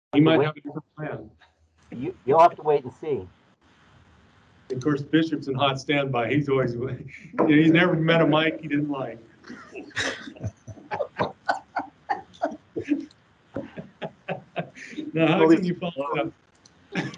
He might have a different plan. You'll have to wait and see. Of course, Bishop's in hot standby. He's always, he's never met a Mike he didn't like. Now, how can you follow that?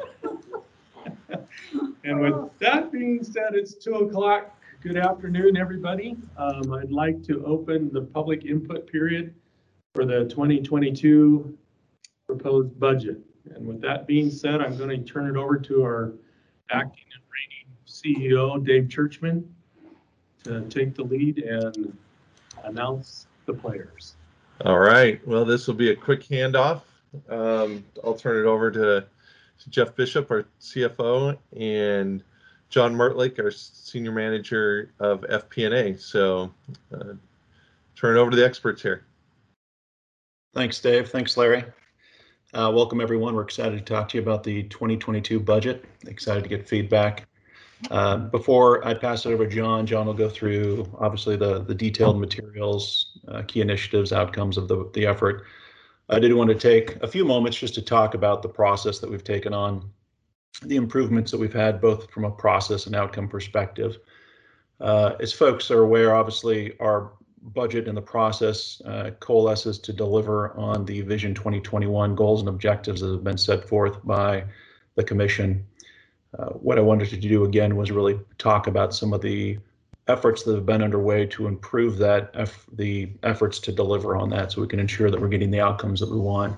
And with that being said, it's 2:00. Good afternoon, everybody. I'd like to open the public input period for the 2022 proposed budget. And with that being said, I'm going to turn it over to our acting and reigning CEO, Dave Churchman, to take the lead and announce the players. All right. Well, this will be a quick handoff. I'll turn it over to Jeff Bishop, our CFO, and John Mertlick, our Senior Manager of FP&A. So turn it over to the experts here. Thanks, Dave. Thanks, Larry. Welcome, everyone. We're excited to talk to you about the 2022 budget. Excited to get feedback. Before I pass it over to John, John will go through, obviously, the detailed materials, key initiatives, outcomes of the effort. I did want to take a few moments just to talk about the process that we've taken on, the improvements that we've had, both from a process and outcome perspective. As folks are aware, obviously, our budget and the process coalesces to deliver on the Vision 2021 goals and objectives that have been set forth by the Commission. What I wanted to do again was really talk about some of the efforts that have been underway to improve that, the efforts to deliver on that, so we can ensure that we're getting the outcomes that we want.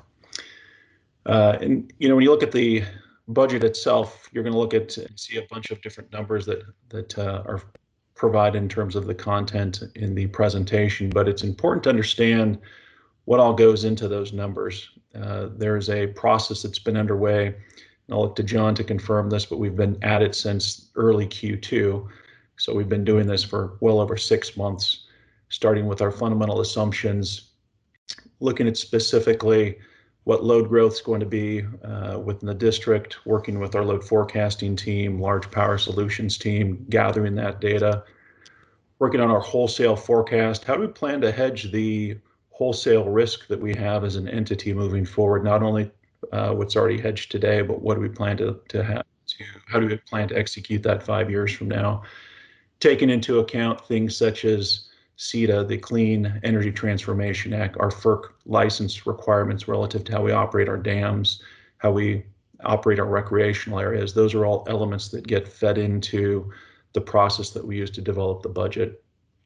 And you know, when you look at the budget itself, you're going to look at and see a bunch of different numbers that are provided in terms of the content in the presentation, but it's important to understand what all goes into those numbers. There's a process that's been underway, and I'll look to John to confirm this, but we've been at it since early Q2. So we've been doing this for well over 6 months, starting with our fundamental assumptions, looking at specifically what load growth is going to be within the district, working with our load forecasting team, large power solutions team, gathering that data, working on our wholesale forecast. How do we plan to hedge the wholesale risk that we have as an entity moving forward? Not only what's already hedged today, but what do we plan how do we plan to execute that 5 years from now? Taking into account things such as CETA, the Clean Energy Transformation Act, our FERC license requirements relative to how we operate our dams, how we operate our recreational areas. Those are all elements that get fed into the process that we use to develop the budget.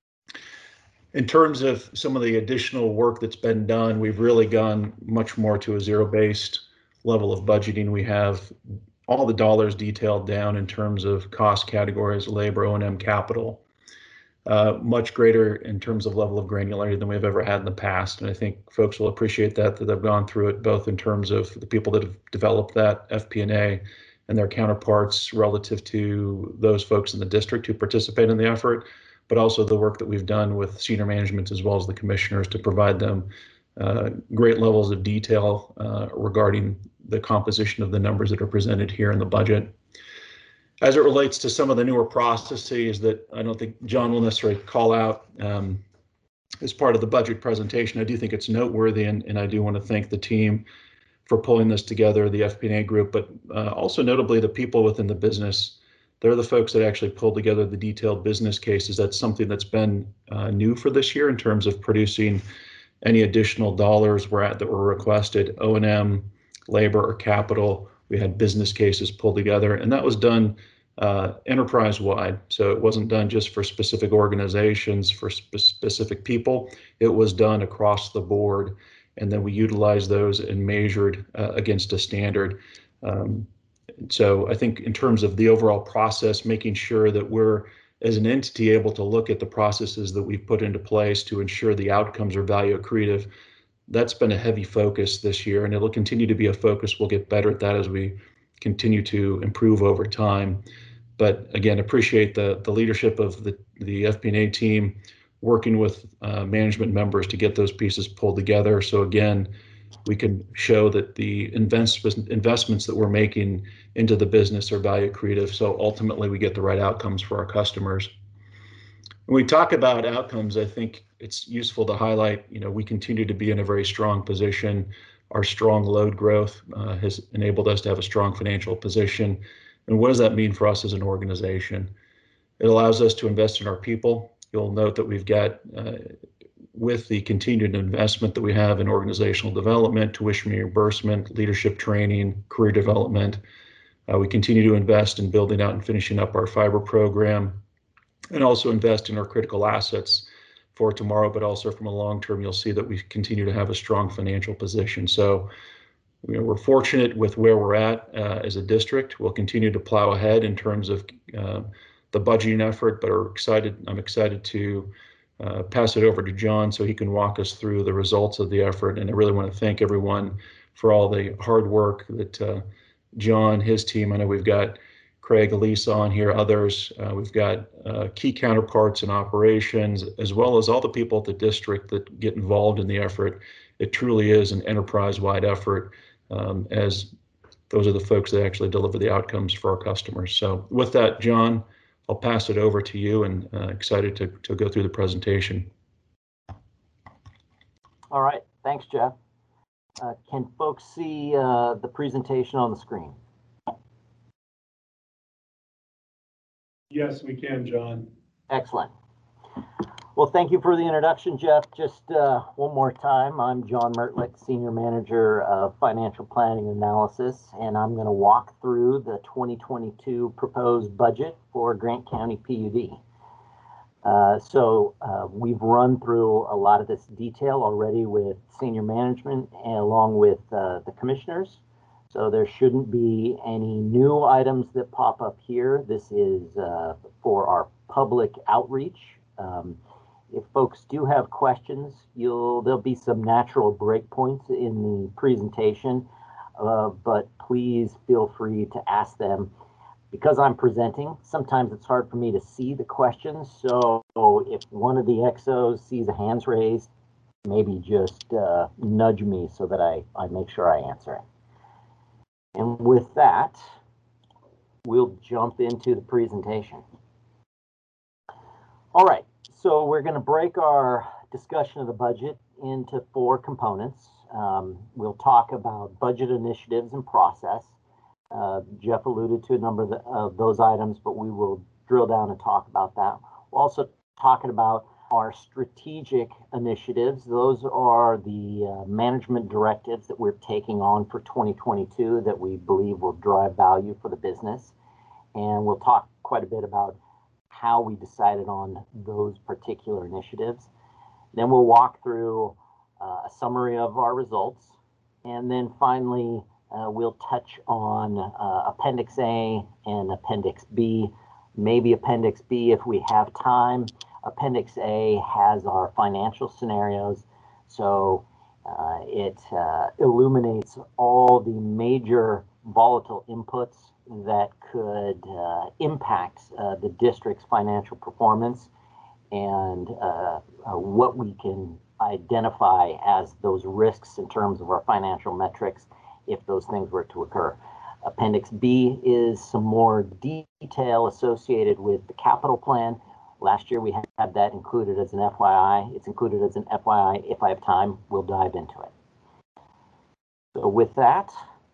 In terms of some of the additional work that's been done, we've really gone much more to a zero-based level of budgeting. We have all the dollars detailed down in terms of cost categories, labor, O&M, capital, much greater in terms of level of granularity than we've ever had in the past. And I think folks will appreciate that they've gone through it, both in terms of the people that have developed that FP&A and their counterparts relative to those folks in the district who participate in the effort, but also the work that we've done with senior management as well as the commissioners to provide them great levels of detail regarding the composition of the numbers that are presented here in the budget. As it relates to some of the newer processes that I don't think John will necessarily call out as part of the budget presentation, I do think it's noteworthy, and I do want to thank the team for pulling this together, the FP&A group, but also notably the people within the business. They're the folks that actually pulled together the detailed business cases. That's something that's been new for this year in terms of producing any additional dollars that were requested, O&M, labor, or capital. We had business cases pulled together, and that was done enterprise-wide. So it wasn't done just for specific organizations, for specific people. It was done across the board, and then we utilized those and measured against a standard. So I think in terms of the overall process, making sure that we're, as an entity, able to look at the processes that we've put into place to ensure the outcomes are value accretive, that's been a heavy focus this year, and it'll continue to be a focus. We'll get better at that as we continue to improve over time. But again, appreciate the leadership of the FP&A team working with management members to get those pieces pulled together. So again, we can show that the investments that we're making into the business are value accretive. So ultimately, we get the right outcomes for our customers. When we talk about outcomes, I think it's useful to highlight, we continue to be in a very strong position Our strong load growth has enabled us to have a strong financial position. And what does that mean for us as an organization? It allows us to invest in our people. You'll note that we've got, with the continued investment that we have in organizational development, tuition reimbursement, leadership training, career development, we continue to invest in building out and finishing up our fiber program, and also invest in our critical assets for tomorrow, but also from a long term, you'll see that we continue to have a strong financial position. So, we're fortunate with where we're at as a district. We'll continue to plow ahead in terms of the budgeting effort, but I'm excited to pass it over to John so he can walk us through the results of the effort. And I really want to thank everyone for all the hard work that John, his team, I know we've got Craig, Elisa on here, others. We've got key counterparts in operations, as well as all the people at the district that get involved in the effort. It truly is an enterprise-wide effort, as those are the folks that actually deliver the outcomes for our customers. So with that, John, I'll pass it over to you, and excited to go through the presentation. All right, thanks, Jeff. Can folks see the presentation on the screen? Yes, we can, John. Excellent. Well, thank you for the introduction, Jeff. Just one more time, I'm John Mertlick, Senior Manager of Financial Planning Analysis, and I'm going to walk through the 2022 proposed budget for Grant County PUD. We've run through a lot of this detail already with senior management and along with the commissioners. So there shouldn't be any new items that pop up here. This is for our public outreach. If folks do have questions, there'll be some natural breakpoints in the presentation, but please feel free to ask them. Because I'm presenting, sometimes it's hard for me to see the questions. So if one of the XOs sees a hands raised, maybe just nudge me so that I make sure I answer it. And with that, we'll jump into the presentation. All right, so we're going to break our discussion of the budget into 4 components. We'll talk about budget initiatives and process. Jeff alluded to a number of those items, but we will drill down and talk about that. We're also talking about our strategic initiatives. Those are the management directives that we're taking on for 2022 that we believe will drive value for the business. And we'll talk quite a bit about how we decided on those particular initiatives. Then we'll walk through a summary of our results. And then finally, we'll touch on Appendix A and Appendix B, maybe Appendix B if we have time. Appendix A has our financial scenarios, so it illuminates all the major volatile inputs that could impact the district's financial performance and what we can identify as those risks in terms of our financial metrics if those things were to occur. Appendix B is some more detail associated with the capital plan. Last year we had that included as an FYI. It's included as an FYI. If I have time, we'll dive into it. So with that,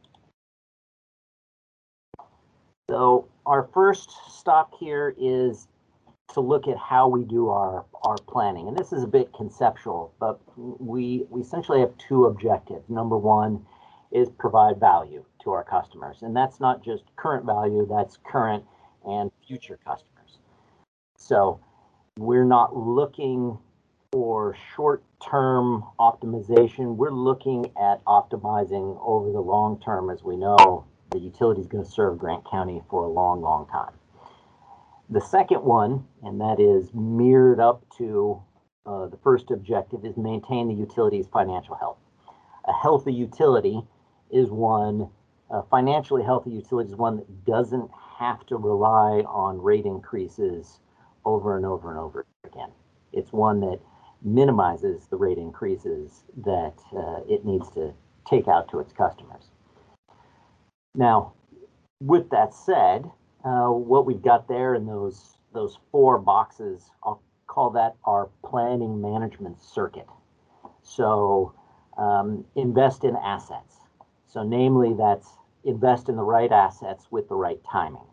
so our first stop here is to look at how we do our planning. And this is a bit conceptual, but we essentially have 2 objectives. Number 1 is provide value to our customers. And that's not just current value, that's current and future customers. So we're not looking for short-term optimization. We're looking at optimizing over the long term. As we know, the utility is going to serve Grant County for a long, long time. The second one, and that is mirrored up to the first objective, is maintain the utility's financial health. A healthy utility is one, a financially healthy utility is one that doesn't have to rely on rate increases over and over and over again. It's one that minimizes the rate increases that it needs to take out to its customers. Now, with that said, what we've got there in those 4 boxes, I'll call that our planning management circuit. So invest in assets. So namely, that's invest in the right assets with the right timing.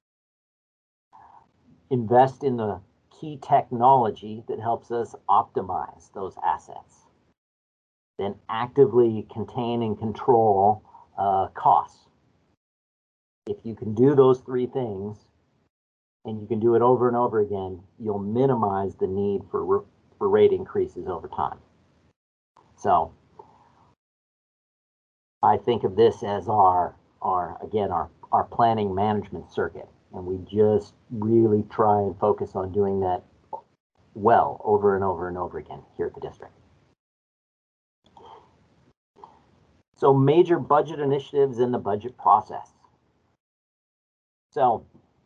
Invest in the key technology that helps us optimize those assets. Then actively contain and control costs. If you can do those three things, and you can do it over and over again, you'll minimize the need for rate increases over time. So I think of this as our planning management circuit, and we just really try and focus on doing that well over and over and over again here at the district. So major budget initiatives in the budget process. So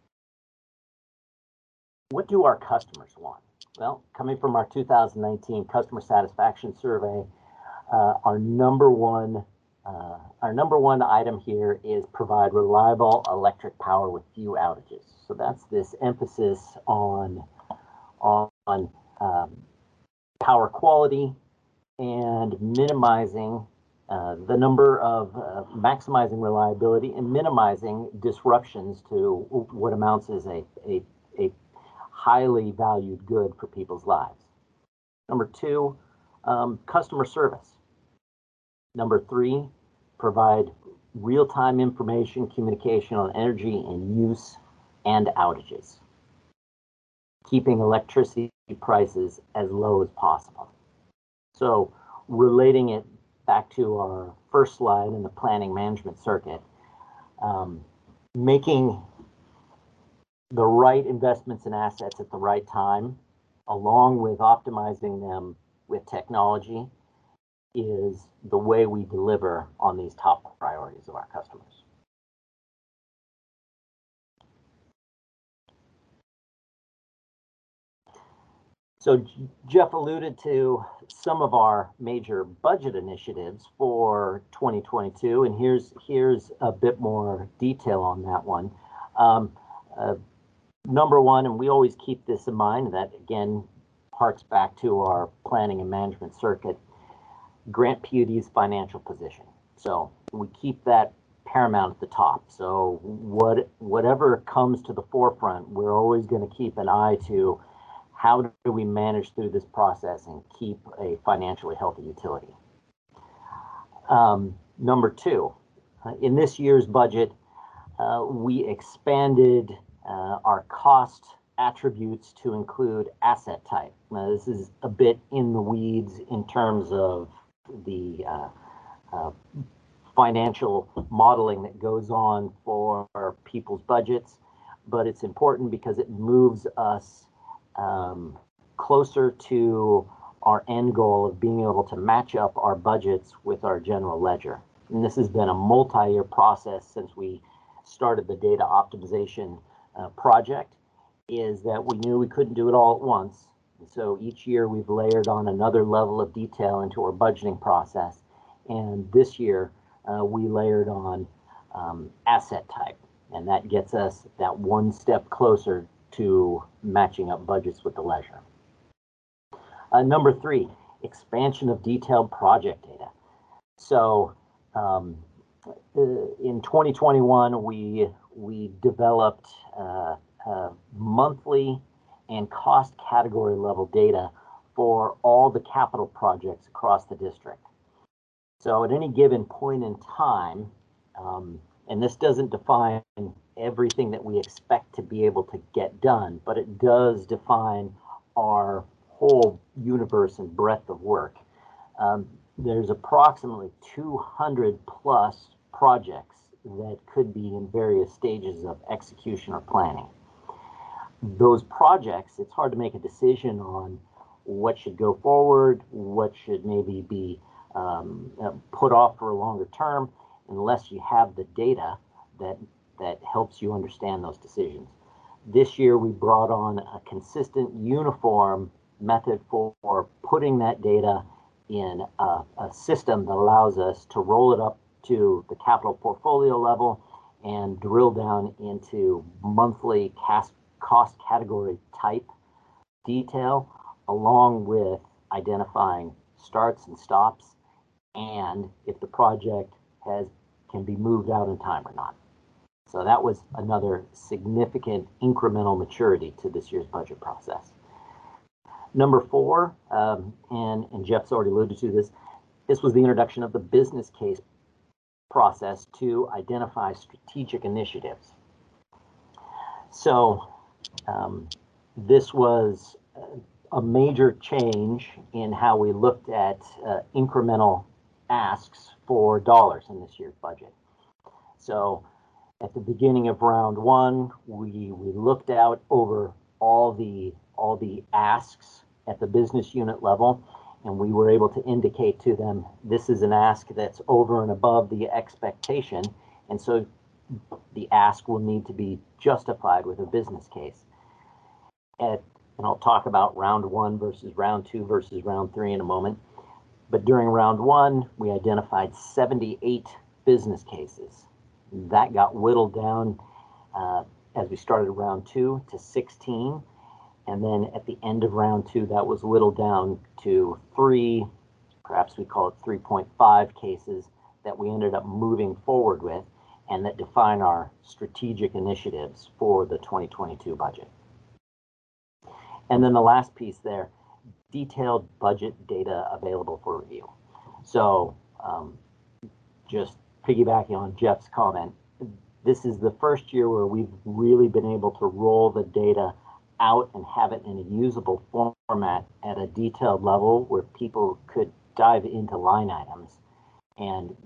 what do our customers want? Well, coming from our 2019 customer satisfaction survey, our number one item here is provide reliable electric power with few outages. So that's this emphasis on power quality and minimizing the number of maximizing reliability and minimizing disruptions to what amounts as a highly valued good for people's lives. Number two, customer service. Number three, provide real-time information, communication on energy and use and outages, keeping electricity prices as low as possible. So relating it back to our first slide in the planning management circuit, making the right investments in assets at the right time, along with optimizing them with technology, is the way we deliver on these top priorities of our customers. So Jeff alluded to some of our major budget initiatives for 2022, and here's a bit more detail on that one. Number one, and we always keep this in mind, that again harks back to our planning and management circuit, Grant PUD's financial position. So we keep that paramount at the top. So whatever comes to the forefront, we're always going to keep an eye to how do we manage through this process and keep a financially healthy utility. Number two, in this year's budget, we expanded our cost attributes to include asset type. Now, this is a bit in the weeds in terms of the financial modeling that goes on for people's budgets, but it's important because it moves us closer to our end goal of being able to match up our budgets with our general ledger. And this has been a multi-year process since we started the data optimization project, is that we knew we couldn't do it all at once. And so each year we've layered on another level of detail into our budgeting process. And this year we layered on asset type, and that gets us that one step closer to matching up budgets with the ledger. Number three, expansion of detailed project data. So in 2021, we developed monthly and cost category level data for all the capital projects across the district. So at any given point in time, and this doesn't define everything that we expect to be able to get done, but it does define our whole universe and breadth of work. There's approximately 200 plus projects that could be in various stages of execution or planning. Those projects, it's hard to make a decision on what should go forward, what should maybe be put off for a longer term, unless you have the data that helps you understand those decisions. This year, we brought on a consistent, uniform method for putting that data in a system that allows us to roll it up to the capital portfolio level and drill down into monthly cost category type detail, along with identifying starts and stops and if the project can be moved out in time or not. So that was another significant incremental maturity to this year's budget process. Number 4, and Jeff's already alluded to this was the introduction of the business case process to identify strategic initiatives. So this was a major change in how we looked at incremental asks for dollars in this year's budget. So at the beginning of round 1, we looked out over all the asks at the business unit level, and we were able to indicate to them, this is an ask that's over and above the expectation, and so the ask will need to be justified with a business case. And I'll talk about round 1 versus round 2 versus round 3 in a moment. But during round 1, we identified 78 business cases. That got whittled down as we started round 2 to 16. And then at the end of round 2, that was whittled down to 3, perhaps we call it 3.5 cases that we ended up moving forward with and that define our strategic initiatives for the 2022 budget. And then the last piece there, detailed budget data available for review. So just piggybacking on Jeff's comment, this is the first year where we've really been able to roll the data out and have it in a usable format at a detailed level where people could dive into line items. And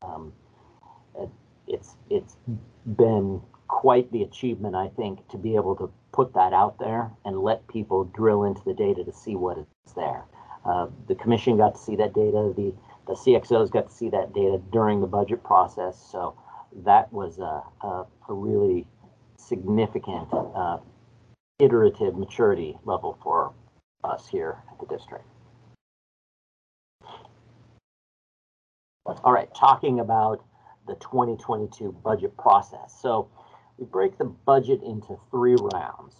it's been quite the achievement, I think, to be able to put that out there and let people drill into the data to see what is there. The commission got to see that data, the CXOs got to see that data during the budget process, so that was a really significant iterative maturity level for us here at the district. All right, talking about the 2022 budget process. So we break the budget into 3 rounds.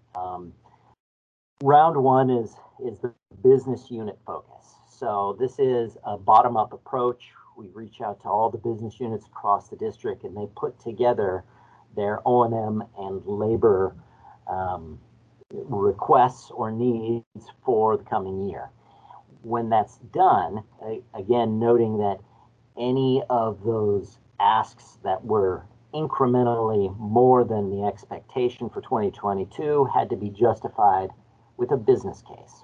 Round 1 is the business unit focus. So this is a bottom-up approach. We reach out to all the business units across the district, and they put together their O&M and labor requests or needs for the coming year. When that's done, again, noting that any of those asks that were incrementally more than the expectation for 2022 had to be justified with a business case.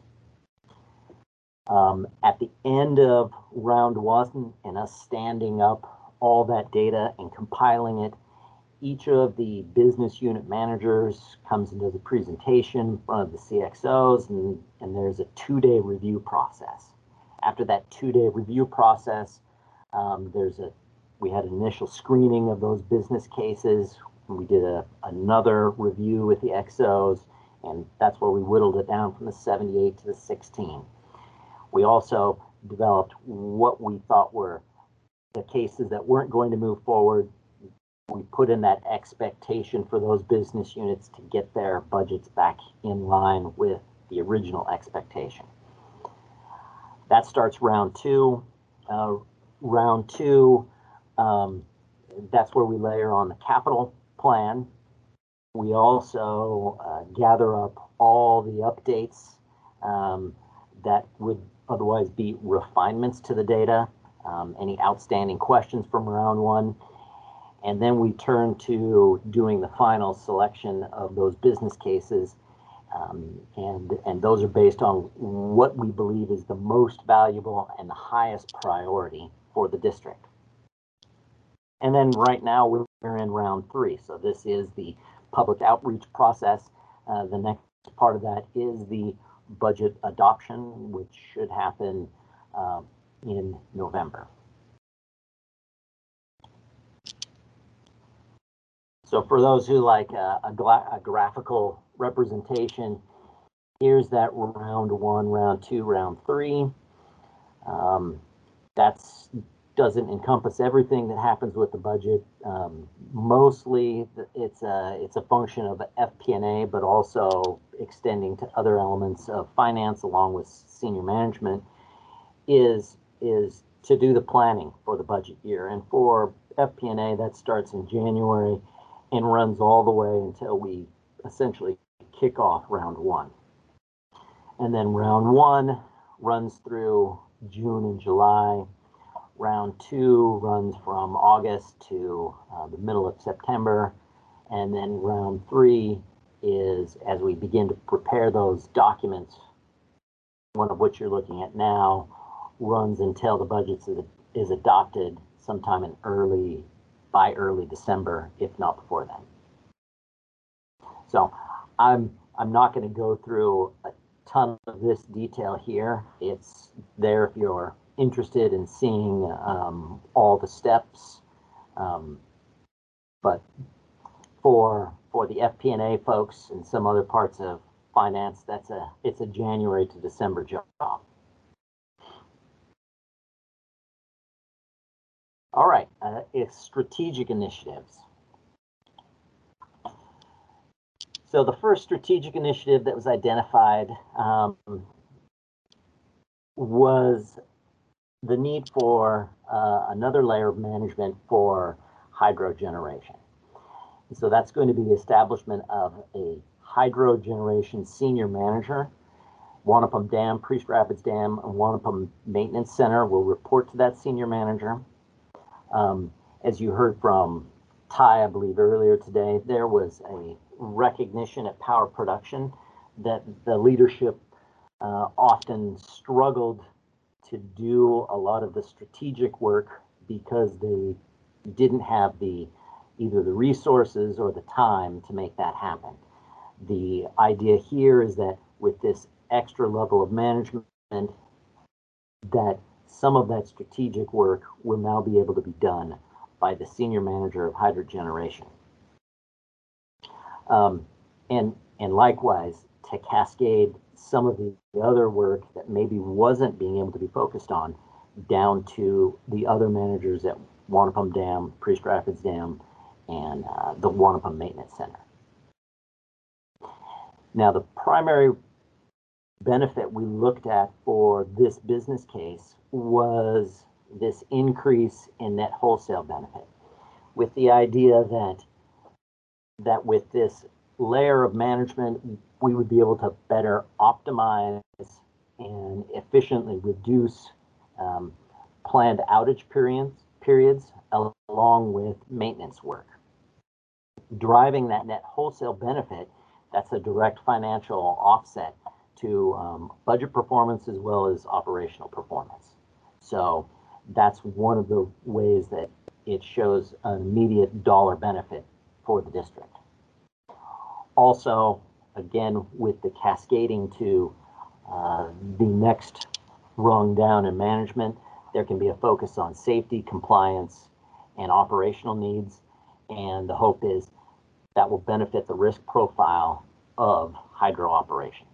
At the end of round 1 and us standing up all that data and compiling it, each of the business unit managers comes into the presentation in front of the CXOs, and there's a 2-day review process. After that 2-day review process, we had an initial screening of those business cases. We did another review with the XOs, and that's where we whittled it down from the 78 to the 16. We also developed what we thought were the cases that weren't going to move forward. We put in that expectation for those business units to get their budgets back in line with the original expectation. That starts round 2. Round 2, that's where we layer on the capital plan. We also gather up all the updates that would otherwise be refinements to the data, any outstanding questions from round 1. And then we turn to doing the final selection of those business cases. And those are based on what we believe is the most valuable and the highest priority for the district. And then right now we're in round 3. So this is the public outreach process. The next part of that is the budget adoption, which should happen in November. So for those who like a graphical representation, here's that round 1, round 2, round 3. That doesn't encompass everything that happens with the budget. Mostly it's a function of FP&A, but also extending to other elements of finance along with senior management is to do the planning for the budget year. And for FP&A, that starts in January and runs all the way until we essentially kick off round one. And then round one runs through June and July. Round two runs from August to the middle of September. And then round three is as we begin to prepare those documents, one of which you're looking at now, runs until the budget is adopted sometime by early December, if not before then. So I'm not going to go through a ton of this detail here. It's there if you're interested in seeing all the steps. But for the FP&A folks and some other parts of finance, it's a January to December job. All right, it's strategic initiatives. So the first strategic initiative that was identified was the need for another layer of management for hydro generation. And so that's going to be the establishment of a hydro generation senior manager. Wanapum Dam, Priest Rapids Dam, and Wanapum Maintenance Center will report to that senior manager. As you heard from Ty, I believe earlier today, there was a recognition at Power Production that the leadership often struggled to do a lot of the strategic work because they didn't have either the resources or the time to make that happen. The idea here is that with this extra level of management, that some of that strategic work will now be able to be done by the senior manager of hydro generation. And likewise, to cascade some of the other work that maybe wasn't being able to be focused on down to the other managers at Wanapum Dam, Priest Rapids Dam, and the Wanapum Maintenance Center. Now, the primary benefit we looked at for this business case was this increase in net wholesale benefit, with the idea that with this layer of management, we would be able to better optimize and efficiently reduce planned outage periods along with maintenance work. Driving that net wholesale benefit, that's a direct financial offset to budget performance as well as operational performance. So that's one of the ways that it shows an immediate dollar benefit for the district. Also, again, with the cascading to the next rung down in management, there can be a focus on safety, compliance, and operational needs. And the hope is that will benefit the risk profile of hydro operations.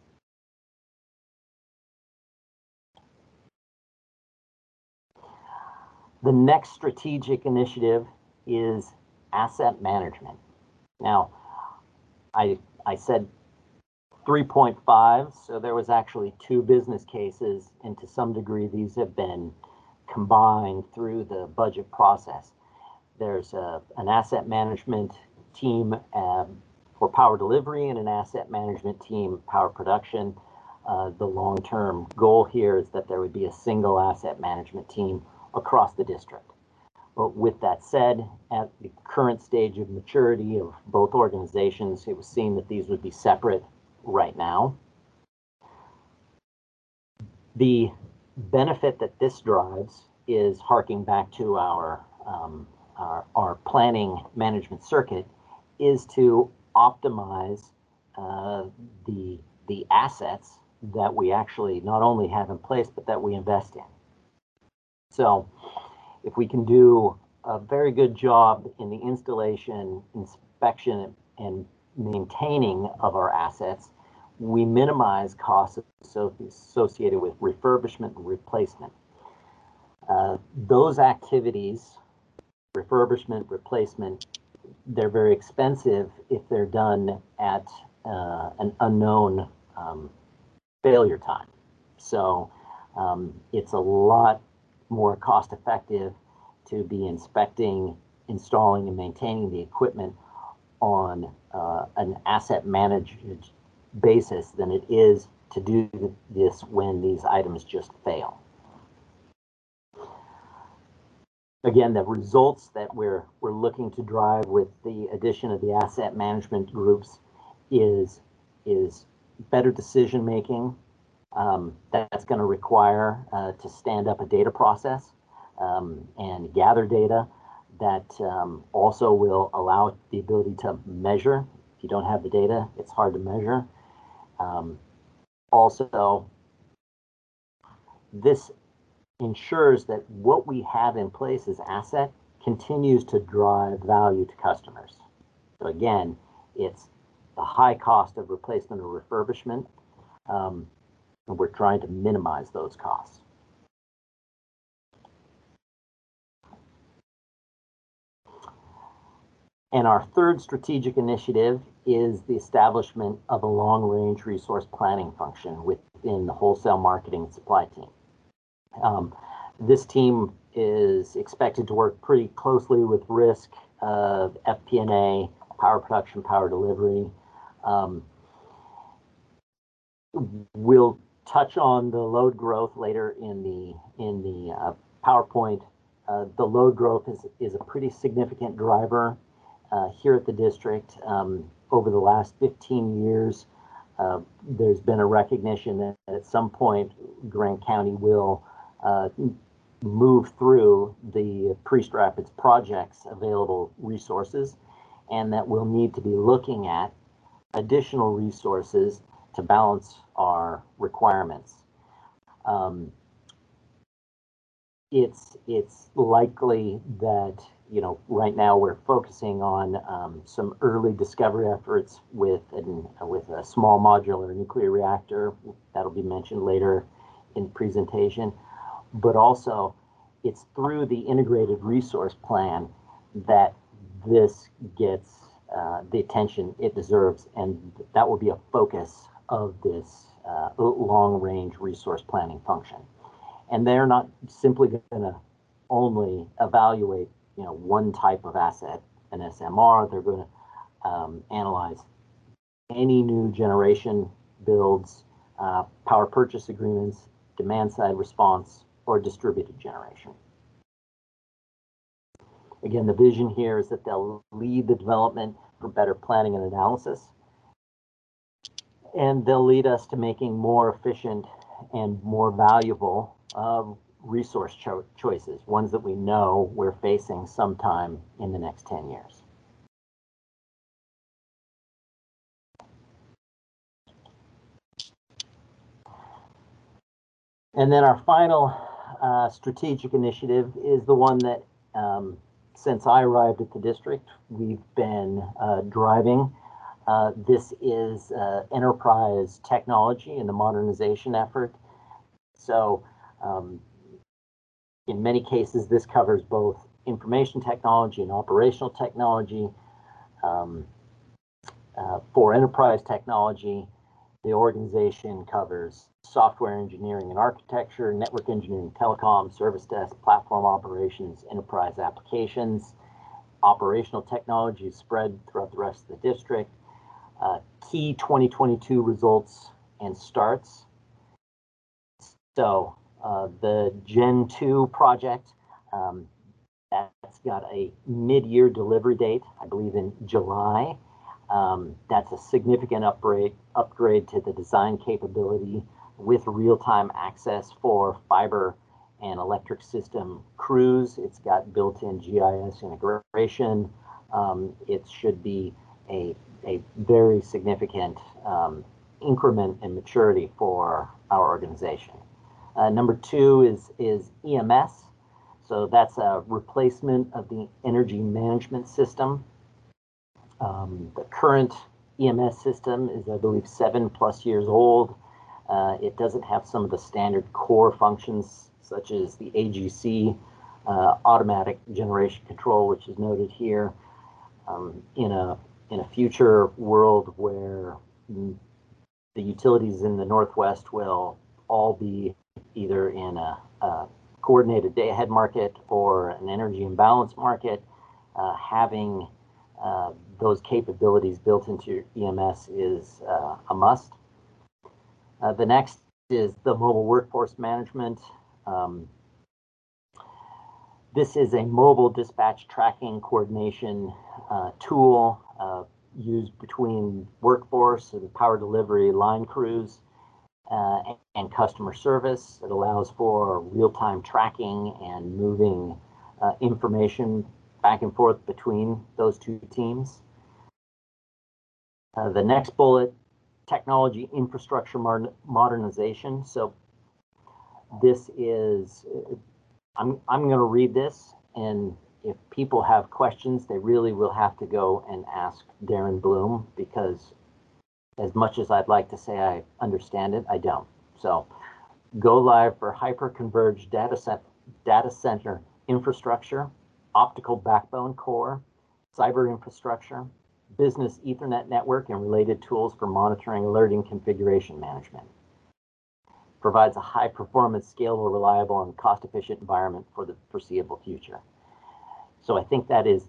The next strategic initiative is asset management. Now, I said 3.5, so there was actually two business cases, and to some degree these have been combined through the budget process. There's an asset management team for power delivery and an asset management team, power production. The long-term goal here is that there would be a single asset management team across the district. But with that said, at the current stage of maturity of both organizations, it was seen that these would be separate right now. The benefit that this drives is harking back to our planning management circuit, is to optimize the assets that we actually not only have in place, but that we invest in. So if we can do a very good job in the installation, inspection, and maintaining of our assets, we minimize costs associated with refurbishment and replacement. Those activities, refurbishment, replacement, they're very expensive if they're done at an unknown failure time. So it's a lot more cost effective to be inspecting, installing, and maintaining the equipment on an asset management basis than it is to do this when these items just fail. Again, the results that we're looking to drive with the addition of the asset management groups is better decision making. That's going to require to stand up a data process and gather data that also will allow the ability to measure. If you don't have the data, it's hard to measure. Also, this ensures that what we have in place as asset continues to drive value to customers. So again, it's the high cost of replacement or refurbishment, and we're trying to minimize those costs. And our third strategic initiative is the establishment of a long-range resource planning function within the wholesale marketing and supply team. This team is expected to work pretty closely with risk, FP&A, power production, power delivery. We'll touch on the load growth later in the PowerPoint. The load growth is a pretty significant driver here at the district. Over the last 15 years, there's been a recognition that at some point Grant County will move through the Priest Rapids project's available resources, and that we'll need to be looking at additional resources to balance our requirements. It's likely that, you know, right now we're focusing on some early discovery efforts with a small modular nuclear reactor that'll be mentioned later in the presentation. But also, it's through the integrated resource plan that this gets the attention it deserves, and that will be a focus of this long-range resource planning function. And they're not simply going to only evaluate, you know, one type of asset, an SMR. They're going to analyze any new generation builds, power purchase agreements, demand side response, or distributed generation. Again, the vision here is that they'll lead the development for better planning and analysis, and they'll lead us to making more efficient and more valuable resource choices, ones that we know we're facing sometime in the next 10 years. And then our final strategic initiative is the one that, since I arrived at the district, we've been driving. This is enterprise technology and the modernization effort. So in many cases, this covers both information technology and operational technology. For enterprise technology, the organization covers software engineering and architecture, network engineering, telecom, service desk, platform operations, enterprise applications. Operational technology is spread throughout the rest of the district. Key 2022 results and starts. So the Gen 2 project, that's got a mid-year delivery date, I believe in July. That's a significant upgrade to the design capability with real-time access for fiber and electric system crews. It's got built-in GIS integration. It should be a very significant increment in maturity for our organization. Number two is EMS. So that's a replacement of the energy management system. The current EMS system is, I believe, 7+ years old. It doesn't have some of the standard core functions, such as the AGC, automatic generation control, which is noted here. In a future world where the utilities in the Northwest will all be either in a coordinated day-ahead market or an energy imbalance market, having those capabilities built into your EMS is a must. The next is the mobile workforce management. This is a mobile dispatch tracking coordination tool used between workforce and power delivery line crews and customer service. It allows for real-time tracking and moving information back and forth between those two teams. The next bullet, technology infrastructure modernization. So this is, I'm going to read this, and if people have questions, they really will have to go and ask Darren Bloom, because as much as I'd like to say I understand it, I don't. So go live for hyper-converged data center infrastructure, optical backbone core, cyber infrastructure, business Ethernet network, and related tools for monitoring, alerting, configuration management. Provides a high-performance, scalable, reliable, and cost-efficient environment for the foreseeable future. So I think that is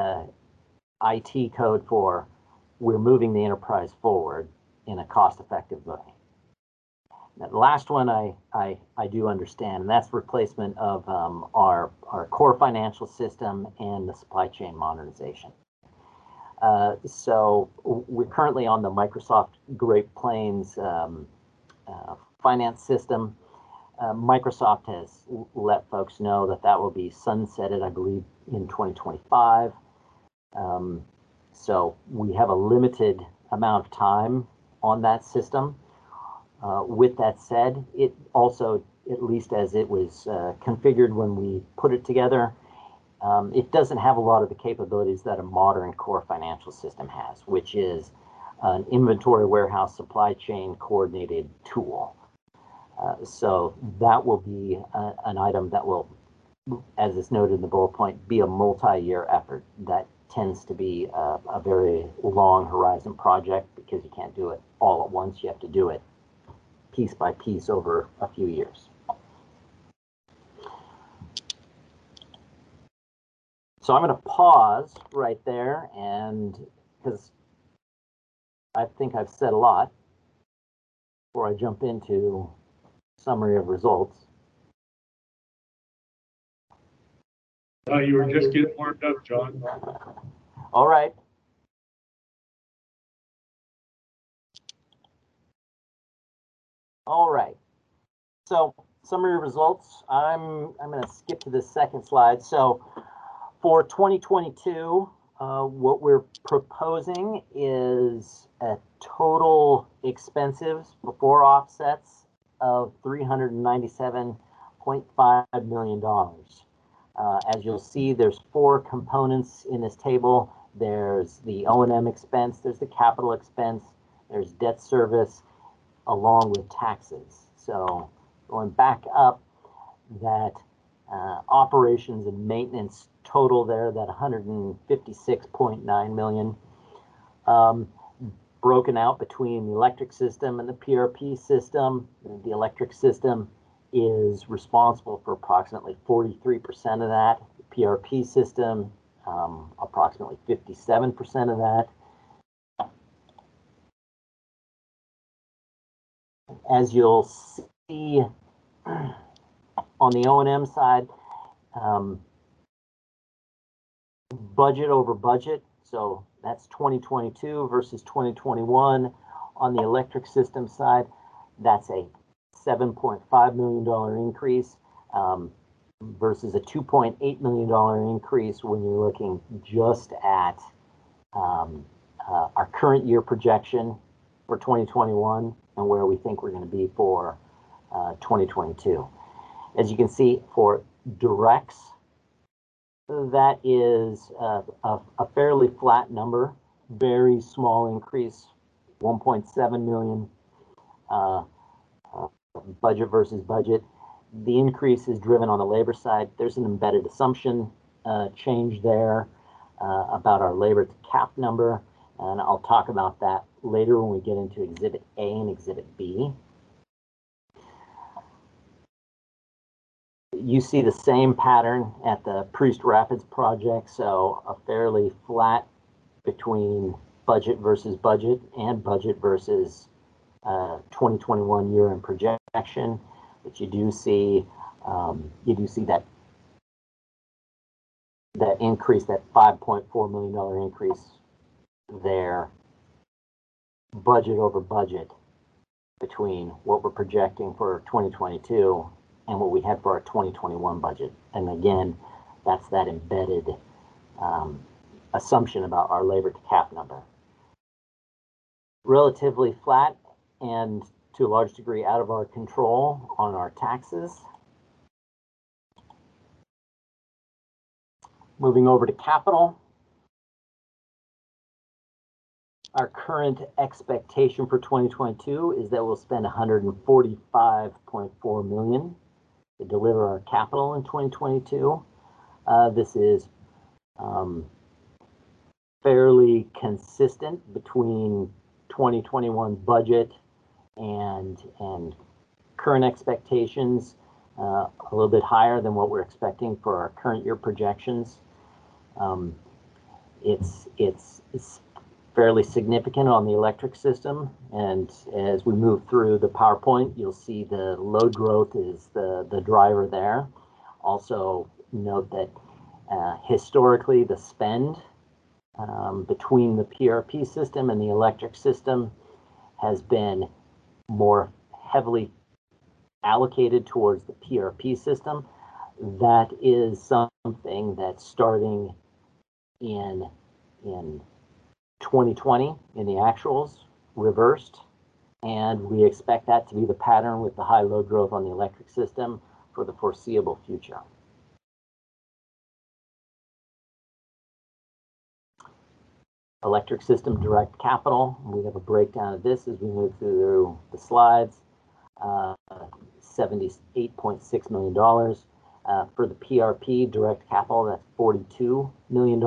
IT code for we're moving the enterprise forward in a cost-effective way. Now, the last one I do understand, and that's replacement of our core financial system and the supply chain modernization. So we're currently on the Microsoft Great Plains finance system. Microsoft has let folks know that that will be sunsetted, I believe, in 2025. So we have a limited amount of time on that system. With that said, it also, at least as it was configured when we put it together, it doesn't have a lot of the capabilities that a modern core financial system has, which is an inventory warehouse supply chain coordinated tool. So that will be an item that will, as is noted in the bullet point, be a multi-year effort. That tends to be a very long horizon project because you can't do it all at once. You have to do it piece by piece over a few years. So I'm going to pause right there, and because I think I've said a lot before I jump into summary of results. You were just getting warmed up, John. All right. All right. So summary of results. I'm going to skip to the second slide. So for 2022, what we're proposing is a total expenses before offsets of $397.5 million. As you'll see, there's four components in this table. There's the O&M expense, there's the capital expense, there's debt service, along with taxes. So going back up, that operations and maintenance total there, that $156.9 million, broken out between the electric system and the PRP system. The electric system is responsible for approximately 43% of that. The PRP system, approximately 57% of that. As you'll see on the O&M side, budget over budget. So that's 2022 versus 2021. On the electric system side, that's a $7.5 million increase versus a $2.8 million increase when you're looking just at our current year projection for 2021 and where we think we're going to be for 2022. As you can see, for directs, that is a fairly flat number, very small increase, 1.7 million budget versus budget. The increase is driven on the labor side. There's an embedded assumption change there about our labor to cap number, and I'll talk about that later when we get into Exhibit A and Exhibit B. You see the same pattern at the Priest Rapids project, so a fairly flat between budget versus budget and budget versus 2021 year-end projection. But you do see that increase, that $5.4 million increase there, budget over budget, between what we're projecting for 2022 and what we had for our 2021 budget. And again, that's that embedded assumption about our labor to cap number. Relatively flat and to a large degree out of our control on our taxes. Moving over to capital. Our current expectation for 2022 is that we'll spend $145.4 million to deliver our capital in 2022. This is fairly consistent between 2021 budget and current expectations, a little bit higher than what we're expecting for our current year projections. It's fairly significant on the electric system, and as we move through the PowerPoint, you'll see the load growth is the driver there. Also note that historically the spend between the PRP system and the electric system has been more heavily allocated towards the PRP system. That is something that's starting in 2020 in the actuals reversed, and we expect that to be the pattern with the high load growth on the electric system for the foreseeable future. Electric system direct capital, we have a breakdown of this as we move through the slides. $78.6 million. For the PRP direct capital, that's $42 million.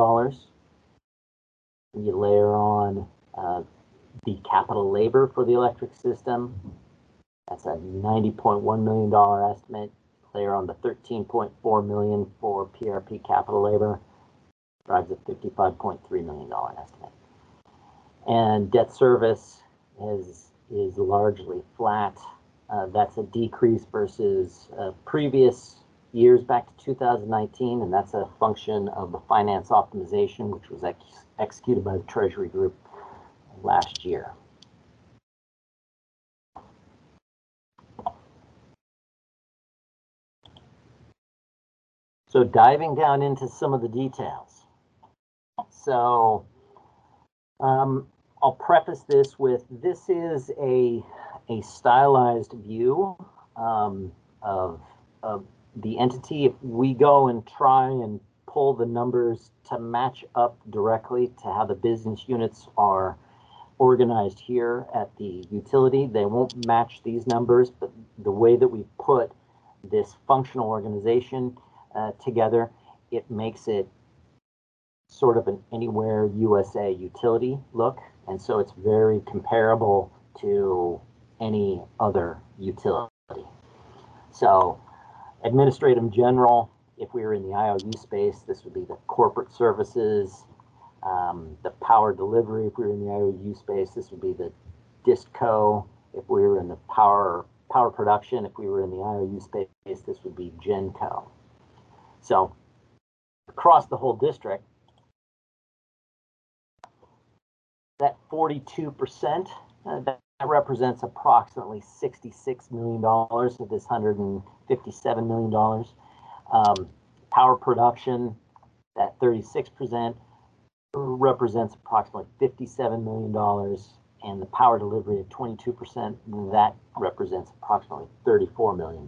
You layer on the capital labor for the electric system. That's a $90.1 million estimate. Layer on the $13.4 million for PRP capital labor, drives a $55.3 million estimate. And debt service is largely flat. That's a decrease versus previous years back to 2019, and that's a function of the finance optimization, which was executed by the Treasury Group last year. So diving down into some of the details. So I'll preface this with, this is a stylized view of the entity. If we go and try and pull the numbers to match up directly to how the business units are organized here at the utility, they won't match these numbers, but the way that we put this functional organization together, it makes it sort of an Anywhere USA utility look, and so it's very comparable to any other utility. So administrative general, if we were in the IOU space, this would be the corporate services. The power delivery, if we were in the IOU space, this would be the DISCO. If we were in the power production, if we were in the IOU space, this would be GenCo. So across the whole district, that 42%, that represents approximately $66 million of this $157 million. Power production, that 36%, represents approximately $57 million, and the power delivery of 22%, that represents approximately $34 million.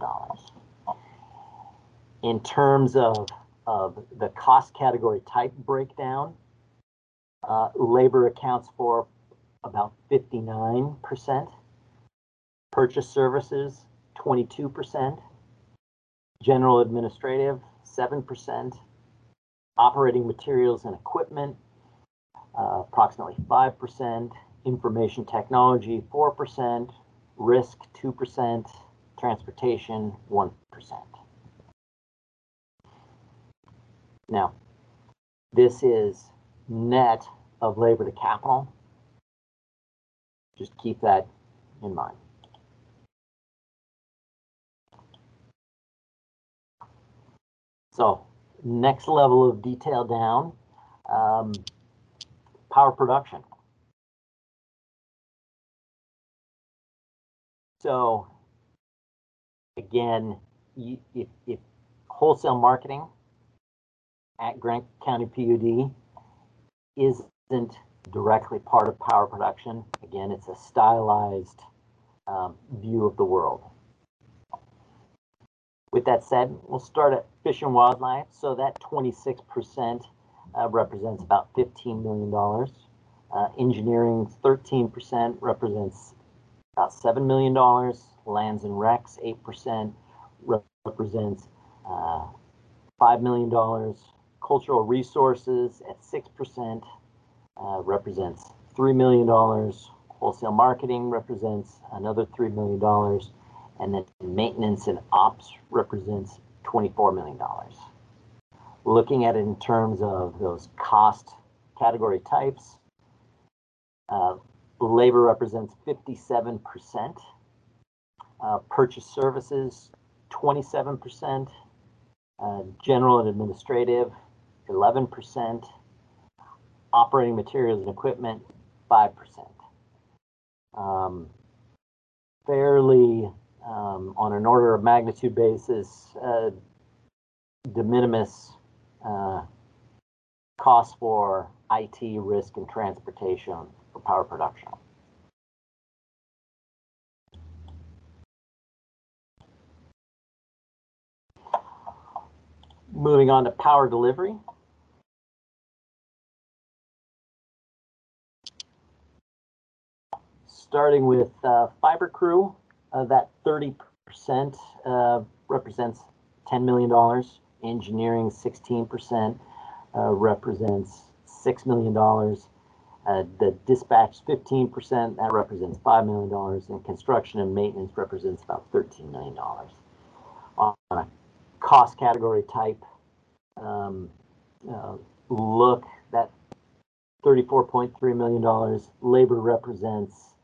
In terms of the cost category type breakdown, labor accounts for about 59%, purchase services 22%, general administrative 7%, operating materials and equipment approximately 5%, information technology 4%, risk 2%, transportation 1%. Now, this is net of labor to capital. Just keep that in mind. So, next level of detail down, power production. So, again, if wholesale marketing at Grant County PUD isn't directly part of power production, again, it's a stylized view of the world. With that said, we'll start at Fish and Wildlife. So that 26% represents about $15 million. Engineering, 13% represents about $7 million. Lands and Recs, 8% represents $5 million. Cultural Resources at 6% represents $3 million. Wholesale Marketing represents another $3 million. And then Maintenance and Ops represents $24 million. Looking at it in terms of those cost category types, labor represents 57%, purchase services 27%, general and administrative 11%, operating materials and equipment 5%. Fairly on an order of magnitude basis, de minimis costs for IT, risk, and transportation for power production. Moving on to power delivery. Starting with Fiber Crew, that 30% represents $10 million. Engineering, 16% represents $6 million. The dispatch, 15%, that represents $5 million. And construction and maintenance represents about $13 million. On a cost category type, look, that $34.3 million. Labor represents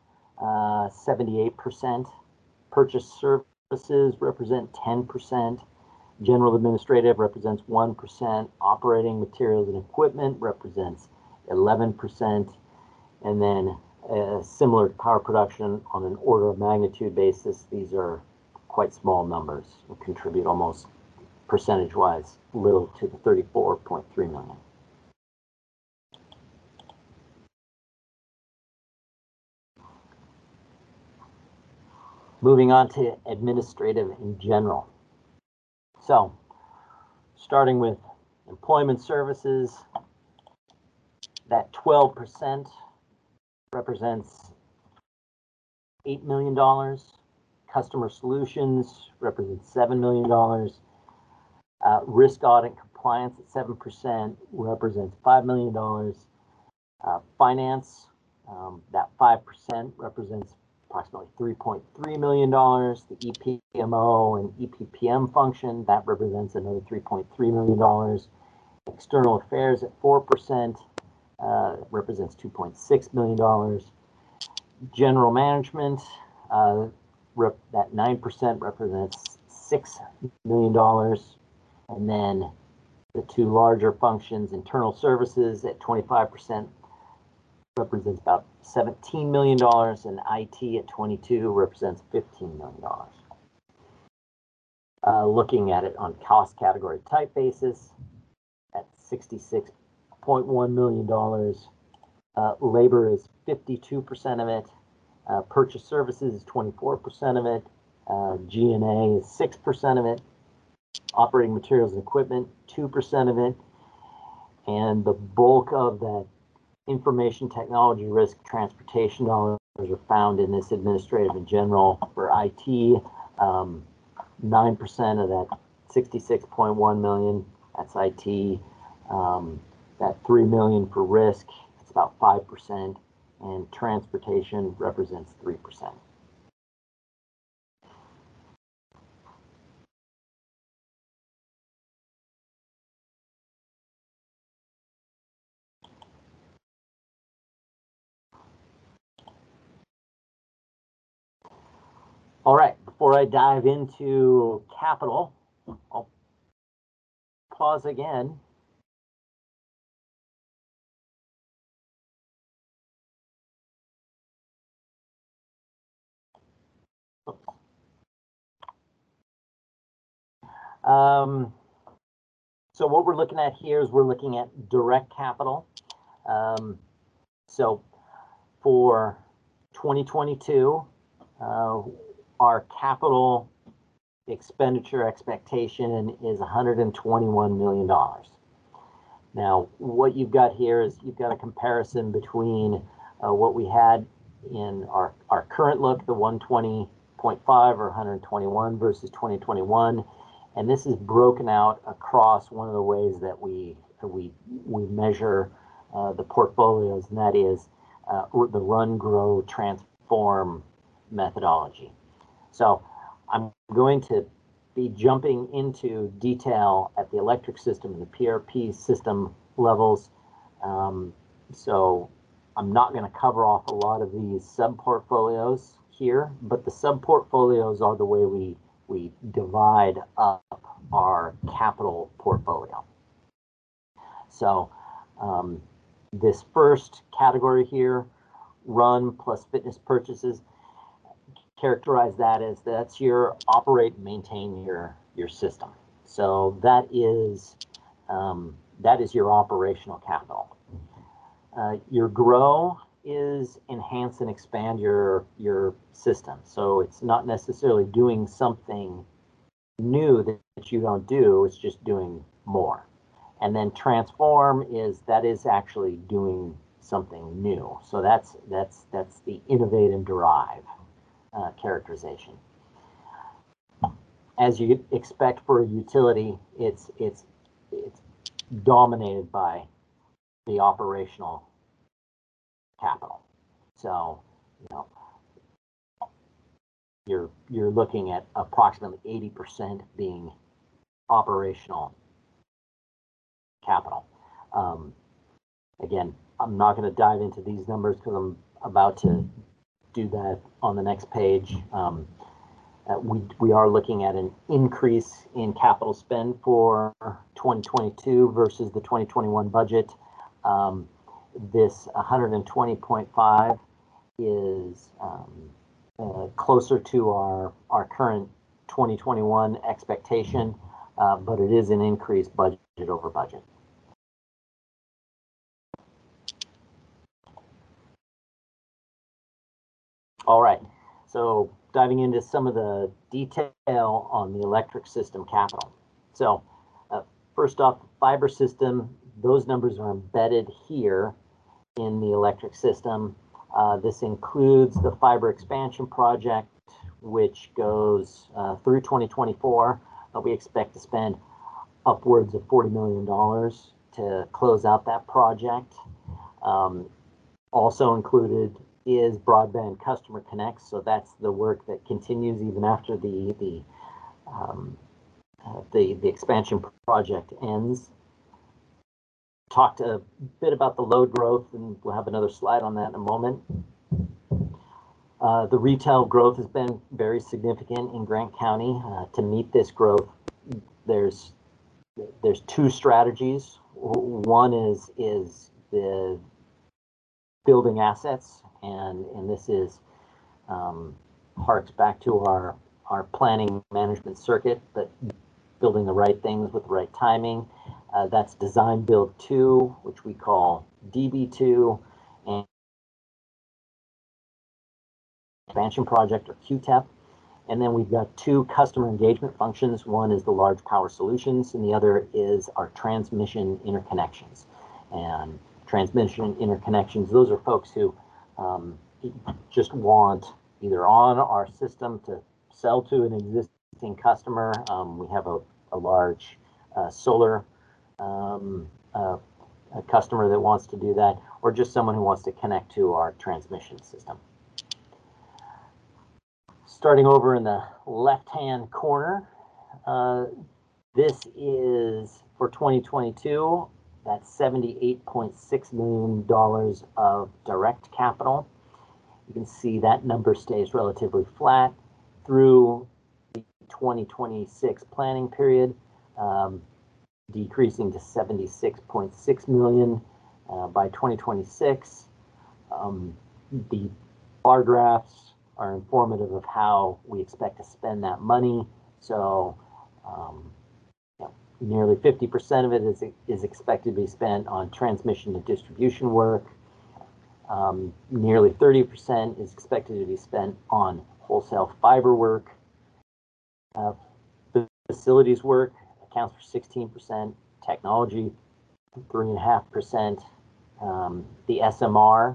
78%. Purchase services represent 10%. General administrative represents 1%. Operating materials and equipment represents 11%. And then similar to power production on an order of magnitude basis, these are quite small numbers and contribute almost percentage-wise little to the $34.3 million. Moving on to administrative in general. So, starting with employment services, that 12% represents $8 million. Customer solutions represents $7 million. Risk audit compliance at 7% represents $5 million. Finance, that 5% represents approximately $3.3 million. The EPMO and EPPM function, that represents another $3.3 million. External affairs at 4% represents $2.6 million. General management, that 9% represents $6 million. And then the two larger functions, internal services at 25%, represents about $17 million, and IT at 22 represents $15 million. Looking at it on cost category type basis, at $66.1 million, labor is 52% of it, purchase services is 24% of it, G&A is 6% of it, operating materials and equipment 2% of it, and the bulk of that information technology risk transportation dollars are found in this administrative in general. For IT, 9% of that $66.1 million, that's IT. That $3 million for risk, it's about 5%, and transportation represents 3%. All right, before I dive into capital, I'll pause again. So what we're looking at here is we're looking at direct capital. So for 2022, our capital expenditure expectation is $121 million. Now, what you've got here is you've got a comparison between what we had in our current look, the 120.5 or 121 versus 2021. And this is broken out across one of the ways that we measure the portfolios, and that is the run, grow, transform methodology. So I'm going to be jumping into detail at the electric system and the PRP system levels. So I'm not going to cover off a lot of these sub-portfolios here, but the sub-portfolios are the way we divide up our capital portfolio. So this first category here, run plus fitness purchases, characterize that as that's your operate and maintain your system. So that is your operational capital. Your grow is enhance and expand your system. So it's not necessarily doing something new that you don't do, it's just doing more. And then transform is actually doing something new. So that's the innovate and derive characterization. As you expect for a utility, it's dominated by the operational capital. So, you're looking at approximately 80% being operational capital. Again, I'm not going to dive into these numbers because I'm about to do that on the next page. We are looking at an increase in capital spend for 2022 versus the 2021 budget. This 120.5 is closer to our current 2021 expectation, but it is an increased budget over budget. All right, so diving into some of the detail on the electric system capital. So first off, fiber system, those numbers are embedded here in the electric system. This includes the fiber expansion project, which goes through 2024. We expect to spend upwards of $40 million to close out that project. Also included is broadband customer connects, so that's the work that continues even after the expansion project ends. Talked a bit about the load growth, and we'll have another slide on that in a moment. The retail growth has been very significant in Grant County. To meet this growth, there's two strategies. One is the building assets, and this is harks back to our planning management circuit, but building the right things with the right timing. That's design build 2, which we call DB2, and expansion project, or QTEP. And then we've got two customer engagement functions. One is the large power solutions, and the other is our transmission interconnections. And transmission interconnections, those are folks who just want either on our system to sell to an existing customer. We have a large solar a customer that wants to do that, or just someone who wants to connect to our transmission system. Starting over in the left-hand corner, this is for 2022, that's $78.6 million of direct capital. You can see that number stays relatively flat through the 2026 planning period, decreasing to 76.6 million by 2026. The bar graphs are informative of how we expect to spend that money. So nearly 50% of it is expected to be spent on transmission and distribution work. Nearly 30% is expected to be spent on wholesale fiber work. Facilities work accounts for 16%, technology 3.5%, the SMR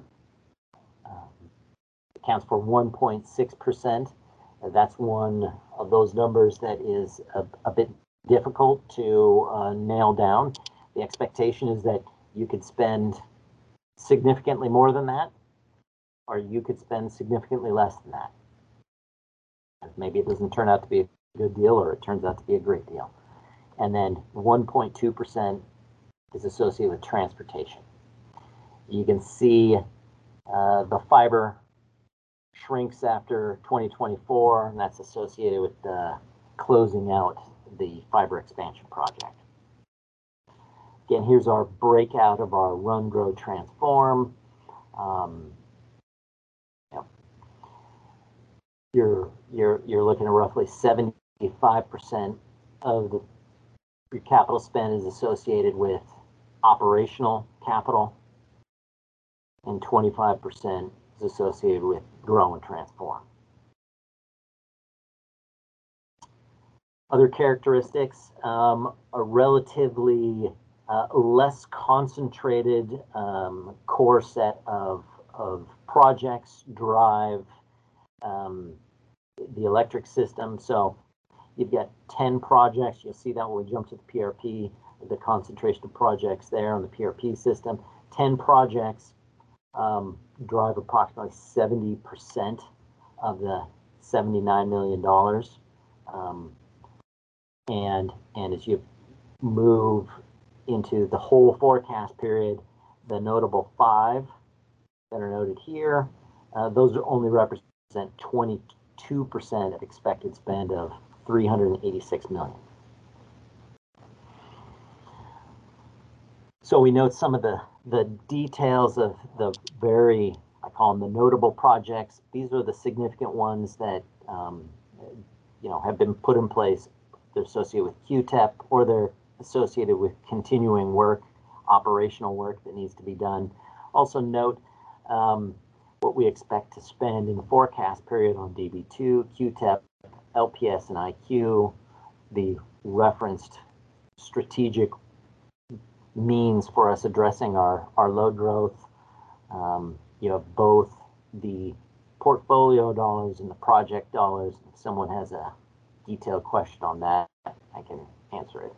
accounts for 1.6%. That's one of those numbers that is a bit difficult to nail down. The expectation is that you could spend significantly more than that, or you could spend significantly less than that. Maybe it doesn't turn out to be a good deal, or it turns out to be a great deal. And then 1.2% is associated with transportation. You can see the fiber shrinks after 2024, and that's associated with closing out the fiber expansion project. Again, here's our breakout of our Run, Grow, Transform. You're looking at roughly 75% of your capital spend is associated with operational capital, and 25% is associated with Grow and Transform. Other characteristics, a relatively less concentrated core set of projects drive the electric system. So you've got 10 projects. You'll see that when we jump to the PRP, the concentration of projects there on the PRP system. 10 projects drive approximately 70% of the $79 million. And as you move into the whole forecast period, the notable 5 that are noted here, those only represent 22% of expected spend of $386 million. So we note some of the details of the very, I call them the notable projects. These are the significant ones that have been put in place. They're associated with QTEP, or they're associated with continuing work, operational work that needs to be done. Also note what we expect to spend in the forecast period on DB2, QTEP, LPS, and IQ, the referenced strategic means for us addressing our load growth. You have both the portfolio dollars and the project dollars. If someone has a detailed question on that, I can answer it.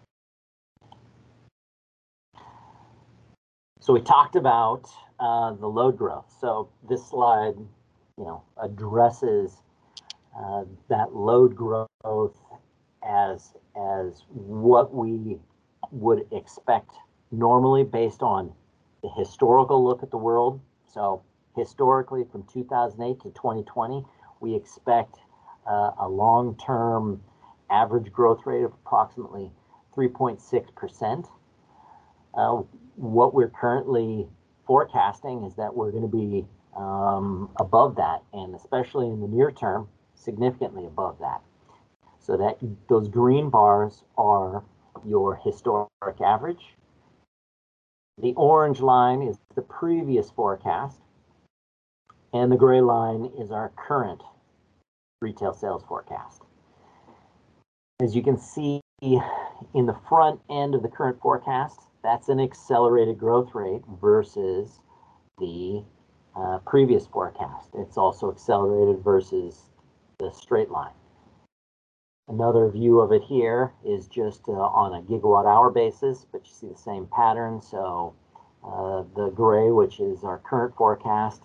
So we talked about the load growth. So this slide, addresses that load growth as what we would expect normally based on the historical look at the world. So historically, from 2008 to 2020, we expect a long-term average growth rate of approximately 3.6%. What we're currently forecasting is that we're going to be above that, and especially in the near term, significantly above that. So that those green bars are your historic average. The orange line is the previous forecast, and the gray line is our current retail sales forecast. As you can see in the front end of the current forecast, that's an accelerated growth rate versus the previous forecast. It's also accelerated versus the straight line. Another view of it here is just on a gigawatt hour basis, but you see the same pattern. So the gray, which is our current forecast,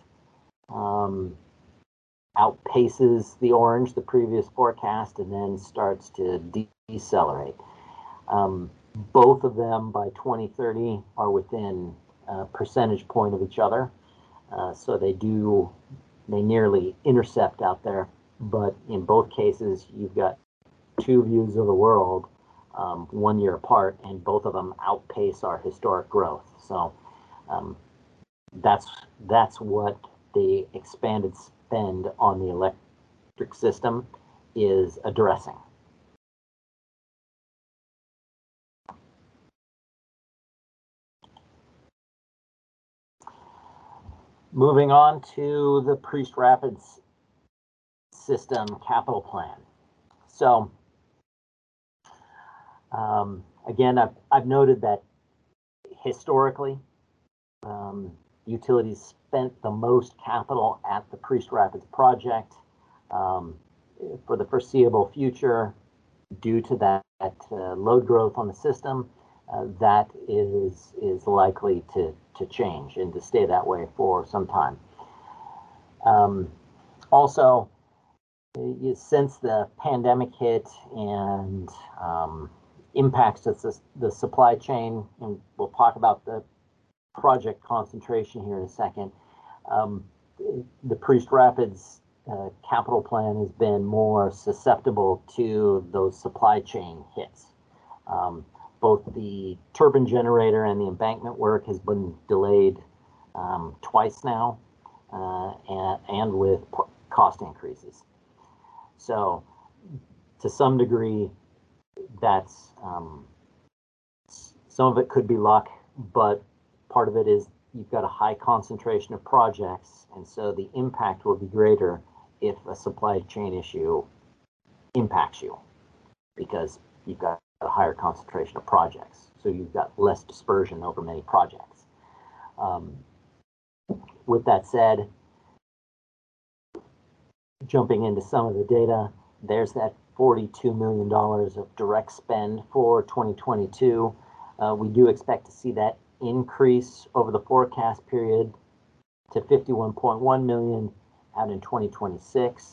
outpaces the orange, the previous forecast, and then starts to decelerate. Both of them by 2030 are within a percentage point of each other. So they nearly intercept out there but in both cases, you've got two views of the world 1 year apart, and both of them outpace our historic growth. So that's what the expanded spend on the electric system is addressing. Moving on to the Priest Rapids system capital plan. So again, I've noted that historically, utilities spent the most capital at the Priest Rapids project. For the foreseeable future, due to that load growth on the system, that is likely to change and to stay that way for some time. Also, since the pandemic hit and impacts the supply chain, and we'll talk about the project concentration here in a second, the Priest Rapids capital plan has been more susceptible to those supply chain hits. Both the turbine generator and the embankment work has been delayed twice now, and with cost increases. So to some degree, that's some of it could be luck, but part of it is you've got a high concentration of projects, and so the impact will be greater if a supply chain issue impacts you, because you've got a higher concentration of projects. So you've got less dispersion over many projects. With that said, jumping into some of the data, there's that $42 million of direct spend for 2022. We do expect to see that increase over the forecast period to 51.1 million out in 2026.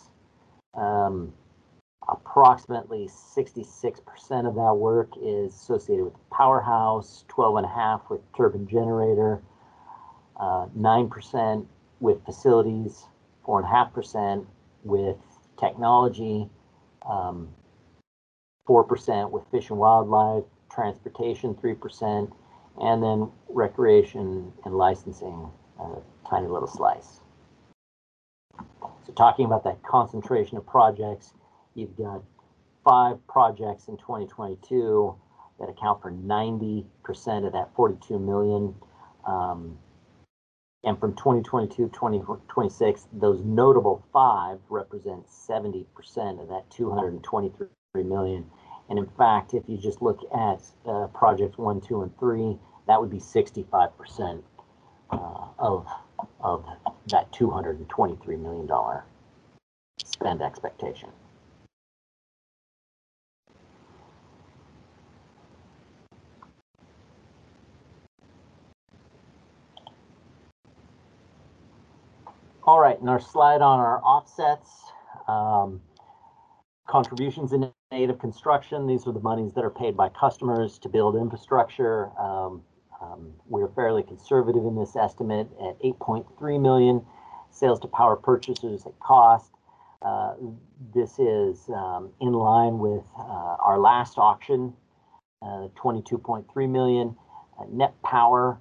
Approximately 66% of that work is associated with the powerhouse, 12.5% with turbine generator, 9% with facilities, 4.5% with technology, 4% with fish and wildlife, transportation 3%, and then recreation and licensing, a tiny little slice. So talking about that concentration of projects, you've got 5 projects in 2022 that account for 90% of that 42 million. And from 2022 to 2026, those notable 5 represent 70% of that 223 million. And in fact, if you just look at projects 1, 2, and 3, that would be 65% of that $223 million spend expectation. All right, and our slide on our offsets, contributions in aid of construction. These are the monies that are paid by customers to build infrastructure. We're fairly conservative in this estimate at 8.3 million. Sales to power purchasers at cost. This is in line with our last auction, 22.3 million. Net power,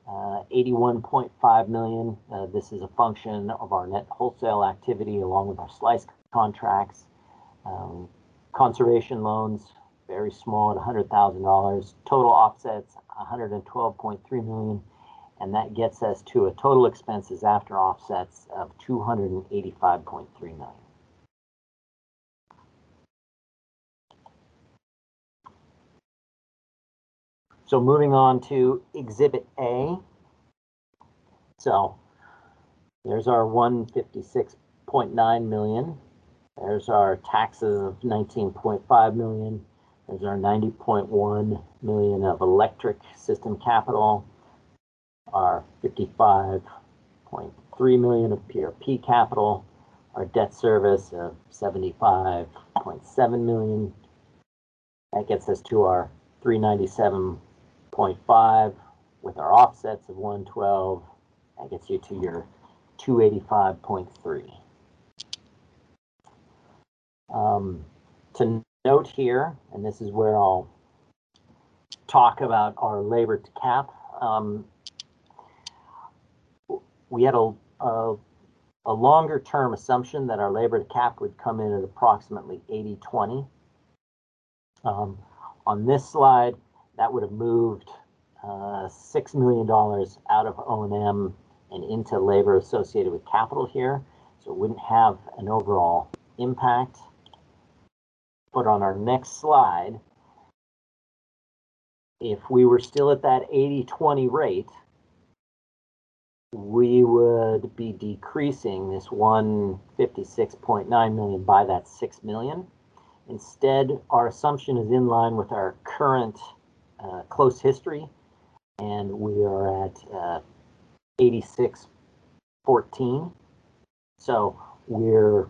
81.5 million. This is a function of our net wholesale activity along with our slice contracts. Conservation loans, very small at $100,000. Total offsets, 112.3 million. And that gets us to a total expenses after offsets of 285.3 million. So moving on to Exhibit A. So there's our 156.9 million. There's our taxes of 19.5 million. There's our 90.1 million of electric system capital. Our 55.3 million of PRP capital. Our debt service of 75.7 million. That gets us to our 397.5 with our offsets of 112. That gets you to your 285.3. To note here, and this is where I'll talk about our labor to cap. We had a longer term assumption that our labor to cap would come in at approximately 80-20. On this slide, that would have moved $6 million out of O&M and into labor associated with capital here. So it wouldn't have an overall impact. But on our next slide, if we were still at that 80-20 rate, we would be decreasing this 156.9 million by that 6 million. Instead, our assumption is in line with our current close history, and we are at 86.14. So we're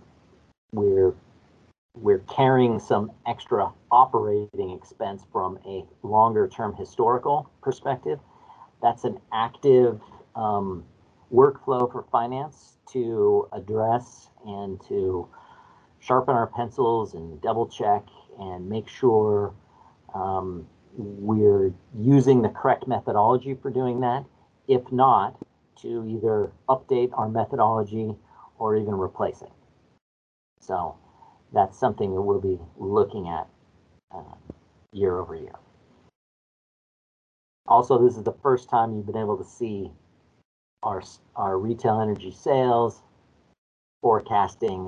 carrying some extra operating expense from a longer term historical perspective. That's an active workflow for finance to address and to sharpen our pencils and double check and make sure we're using the correct methodology for doing that. If not, to either update our methodology or even replace it. So that's something that we'll be looking at year over year. Also, this is the first time you've been able to see our retail energy sales forecasting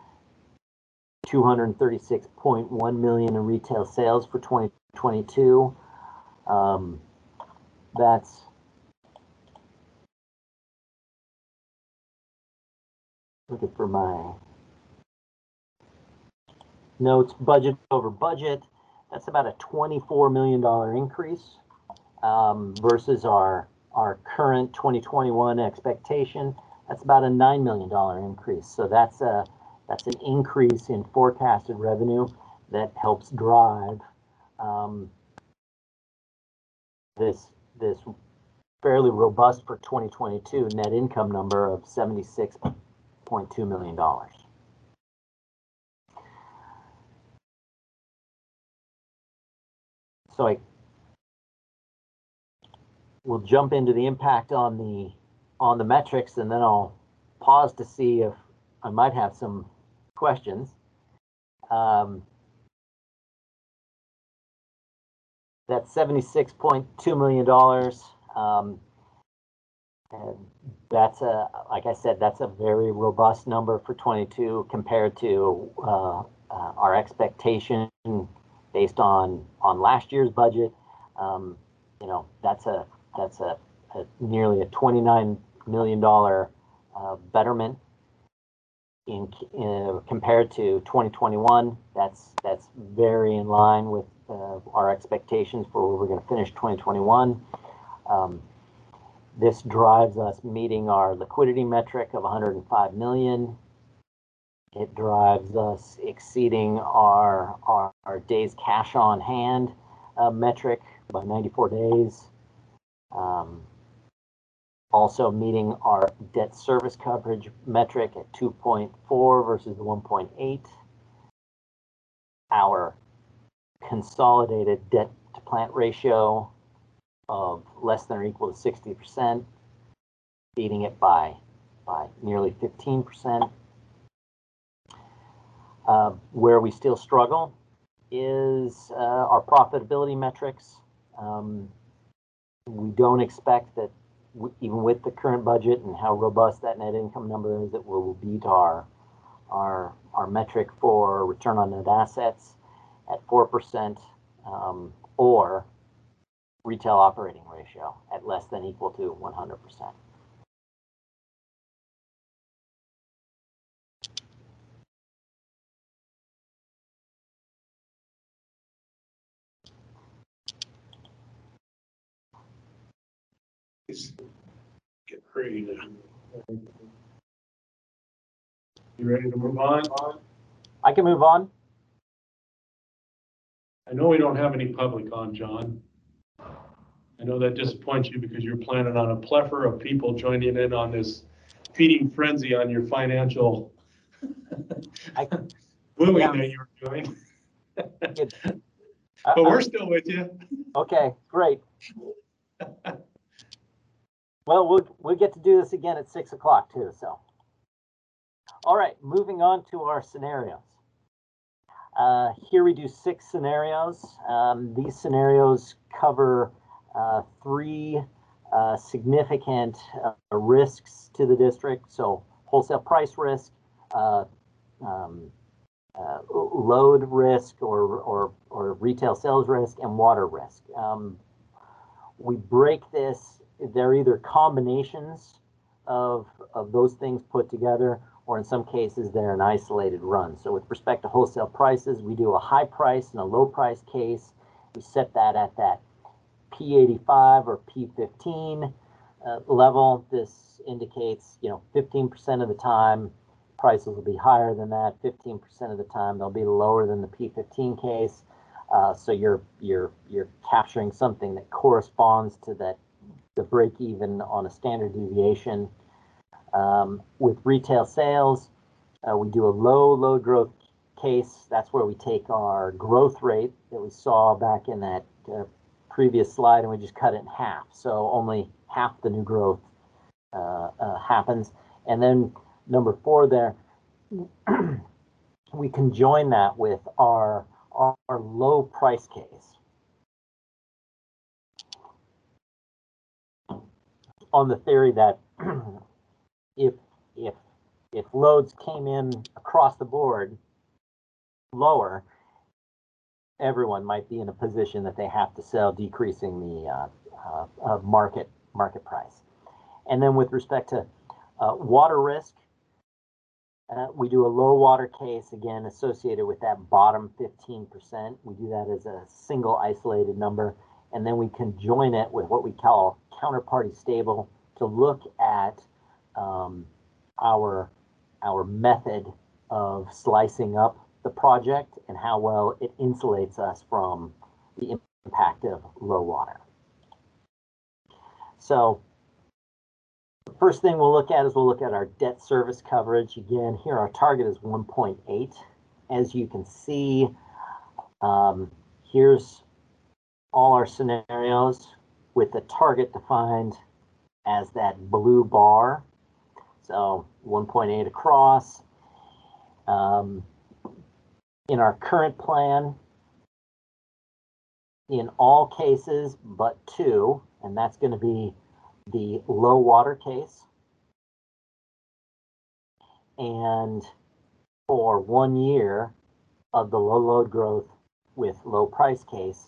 236.1 million in retail sales for 2022. That's looking for my notes. Budget over budget. That's about a $24 million increase versus our current 2021 expectation. That's about a $9 million increase. So that's an increase in forecasted revenue that helps drive this fairly robust for 2022 net income number of $76.2 million. So we'll jump into the impact on the metrics, and then I'll pause to see if I might have some questions. That's $76.2 million. And that's like I said, that's a very robust number for 22 compared to our expectation based on last year's budget. You know, that's a nearly a $29 million betterment in compared to 2021. That's very in line with our expectations for where we're going to finish 2021. This drives us meeting our liquidity metric of 105 million. It drives us exceeding our days cash on hand metric by 94 days. Also meeting our debt service coverage metric at 2.4 versus the 1.8. Our consolidated debt to plant ratio of less than or equal to 60%, beating it by nearly 15%. Where we still struggle is our profitability metrics. We don't expect that even with the current budget and how robust that net income number is, that we'll beat our metric for return on net assets at 4%, or retail operating ratio at less than equal to 100%. Get ready to. You ready to move on? I can move on. I know we don't have any public on, John. I know that disappoints you because you're planning on a plethora of people joining in on this feeding frenzy on your financial. What we Yeah. know you were doing. Good. But we're still with you. Okay, great. Well, we'll get to do this again at 6 o'clock too, so. All right, moving on to our scenarios. Here we do 6 scenarios. These scenarios cover 3 significant risks to the district. So wholesale price risk, load risk or retail sales risk, and water risk. We break this, they're either combinations of those things put together, or in some cases they're an isolated run. So with respect to wholesale prices, we do a high price and a low price case. We set that at that P85 or P15 level. This indicates, 15% of the time prices will be higher than that. 15% of the time they'll be lower than the P15 case. So you're capturing something that corresponds to the break even on a standard deviation. With retail sales, we do a low load growth case. That's where we take our growth rate that we saw back in that previous slide, and we just cut it in half. So only half the new growth happens. And then number 4 there, we conjoin that with our low price case. On the theory that if loads came in across the board lower, everyone might be in a position that they have to sell, decreasing the market price. And then with respect to water risk, we do a low water case, again associated with that bottom 15%. We do that as a single isolated number, and then we conjoin it with what we call counterparty stable to look at our method of slicing up the project and how well it insulates us from the impact of low water. So the first thing we'll look at is our debt service coverage. Again, here our target is 1.8. As you can see, here's all our scenarios with the target defined as that blue bar. So 1.8 across. In our current plan, in all cases but 2, and that's going to be the low water case, and for 1 year of the low load growth with low price case,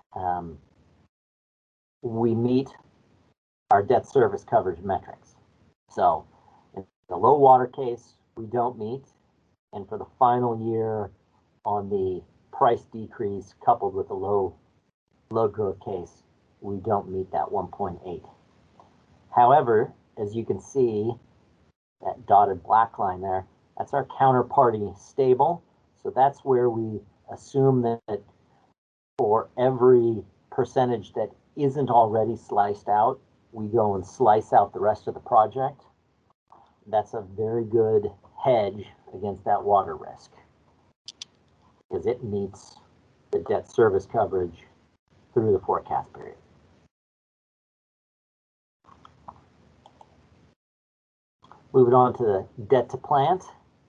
we meet our debt service coverage metrics. So in the low water case, we don't meet, and for the final year on the price decrease coupled with the low load growth case, we don't meet that 1.8. However, as you can see, that dotted black line there, that's our counterparty stable. So that's where we assume that for every percentage that isn't already sliced out, we go and slice out the rest of the project. That's a very good hedge against that water risk, because it meets the debt service coverage through the forecast period. Moving on to the debt to plant.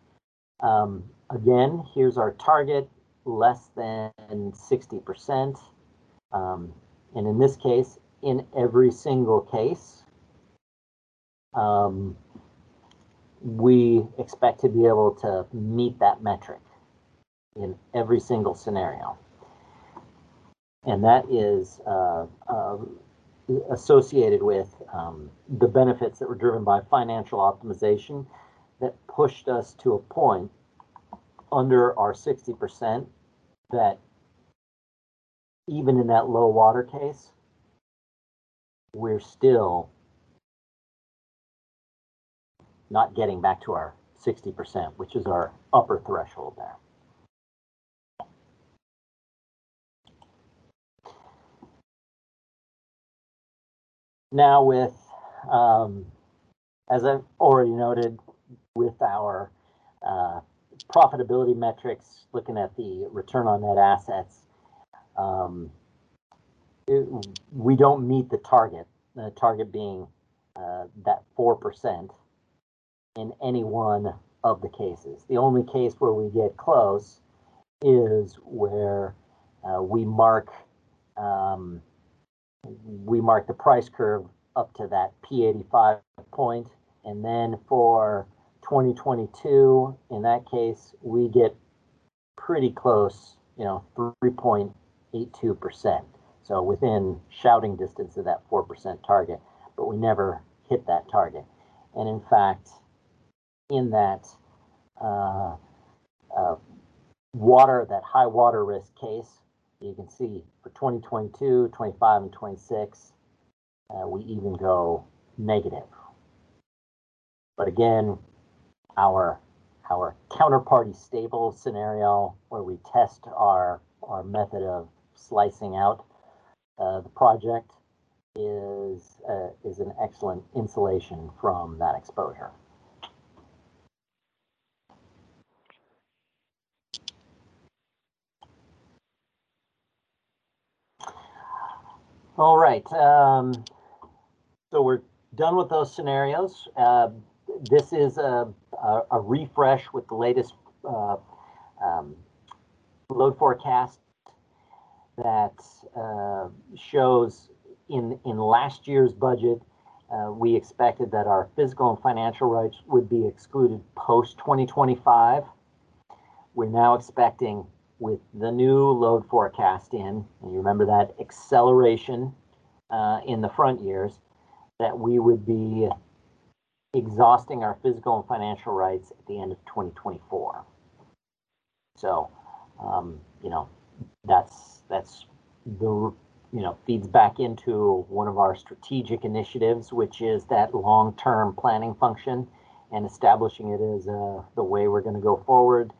Again, here's our target, less than 60%. And in this case, in every single case, we expect to be able to meet that metric in every single scenario. And that is associated with the benefits that were driven by financial optimization that pushed us to a point under our 60% that even in that low water case, we're still not getting back to our 60%, which is our upper threshold there. Now with, as I've already noted, with our profitability metrics, looking at the return on net assets, we don't meet the target being that 4% in any one of the cases. The only case where we get close is where we mark the price curve up to that P85 point, and then for 2022, in that case, we get pretty close, 3.82%. So within shouting distance of that 4% target, but we never hit that target. And in fact, in that that high water risk case, you can see for 2022, 25, and 26, we even go negative. But again, our counterparty stable scenario, where we test our method of slicing out the project, is an excellent insulation from that exposure. All right, so we're done with those scenarios. This is a refresh with the latest load forecast that shows in last year's budget, we expected that our physical and financial rights would be excluded post 2025. We're now expecting, with the new load forecast and you remember that acceleration in the front years, that we would be exhausting our physical and financial rights at the end of 2024. So, that's the, feeds back into one of our strategic initiatives, which is that long-term planning function and establishing it as the way we're going to go forward.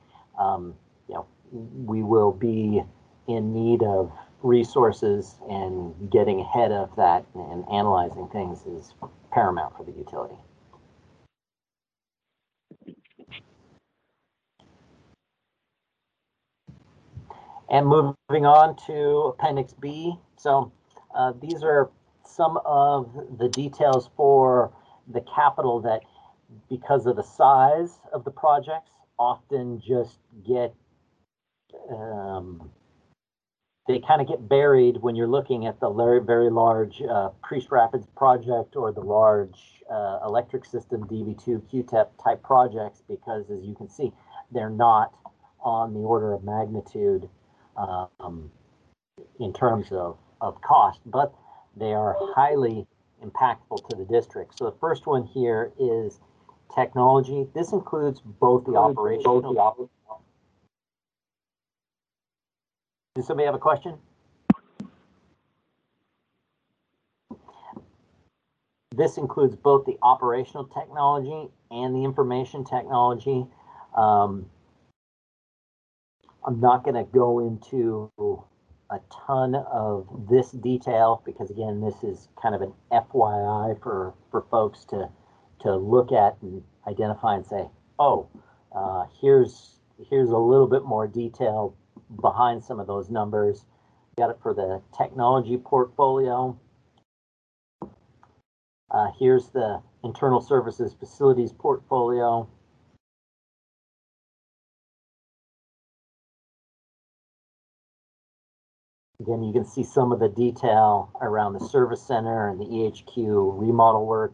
We will be in need of resources, and getting ahead of that and analyzing things is paramount for the utility. And moving on to Appendix B. So these are some of the details for the capital that, because of the size of the projects, often just get they kind of get buried when you're looking at the very large Priest Rapids project or the large electric system DB2 QTEP type projects, because as you can see, they're not on the order of magnitude in terms of cost, but they are highly impactful to the district. So the first one here is technology. This includes both the operational. Does somebody have a question? This includes both the operational technology and the information technology. I'm not going to go into a ton of this detail because, again, this is kind of an FYI for folks to look at and identify and say, oh, here's a little bit more detail behind some of those numbers. Got it for the technology portfolio. Here's the internal services facilities portfolio. Again, you can see some of the detail around the service center and the EHQ remodel work.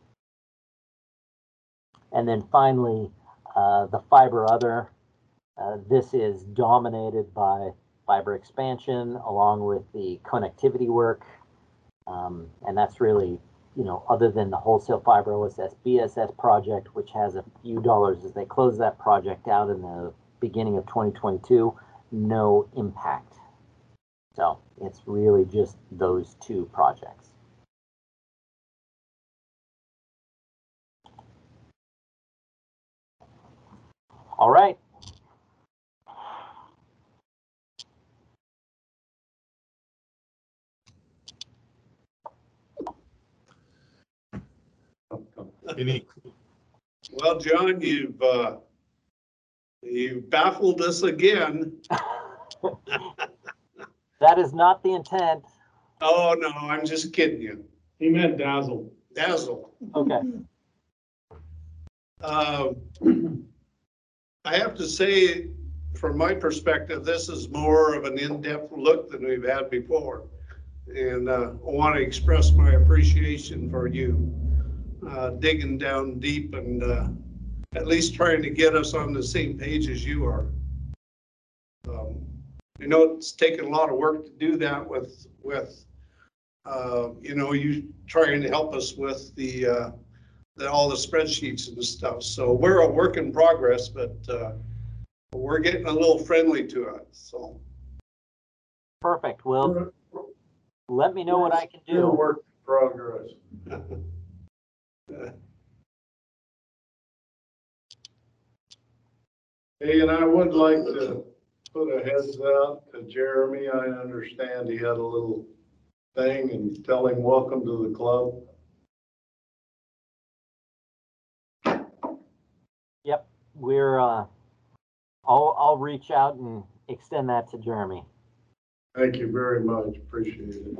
And then finally, the fiber other. This is dominated by fiber expansion along with the connectivity work. And that's really, other than the wholesale fiber OSS BSS project, which has a few dollars as they close that project out in the beginning of 2022, no impact. So it's really just those two projects. All right. Any Well, John, you've You baffled us again. That is not the intent. Oh, no, I'm just kidding you. He meant dazzle. Dazzle. Okay. I have to say, from my perspective, this is more of an in-depth look than we've had before. And I want to express my appreciation for you digging down deep and at least trying to get us on the same page as you are. You know, it's taken a lot of work to do that with you know, you trying to help us with all the spreadsheets and stuff. So we're a work in progress, but we're getting a little friendly to it. So Perfect. Well, let me know what I can do. work in progress. Hey, and I would like to put a heads out to Jeremy. I understand he had a little thing, and tell him welcome to the club. Yep. We're I'll reach out and extend that to Jeremy. Thank you very much. Appreciate it.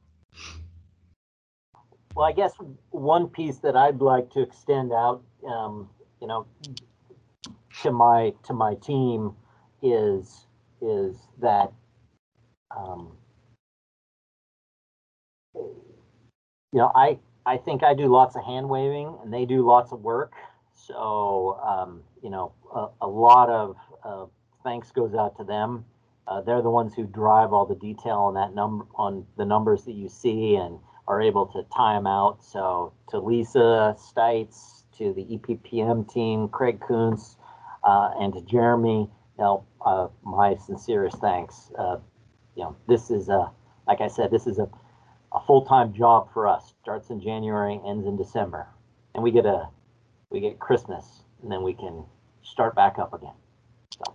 Well, I guess one piece that I'd like to extend out, you know, to my team is that, you know, I think I do lots of hand waving and they do lots of work. So, you know, a lot of thanks goes out to them. They're the ones who drive all the detail on the numbers that you see and are able to tie them out. So to Lisa Stites, to the EPPM team, Craig Kuntz, and to Jeremy, you know, my sincerest thanks. You know, this is like I said, this is a full-time job for us. Starts in January, ends in December, and we get Christmas, and then we can start back up again. So.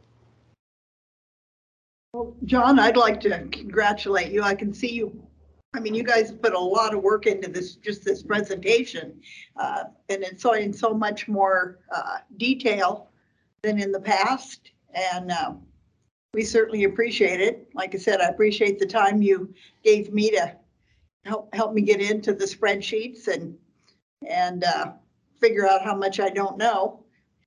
Well, John, I'd like to congratulate you. I can see you. I mean, you guys put a lot of work into this presentation, and it's in so much more detail than in the past. And we certainly appreciate it. Like I said, I appreciate the time you gave me to help me get into the spreadsheets and figure out how much I don't know.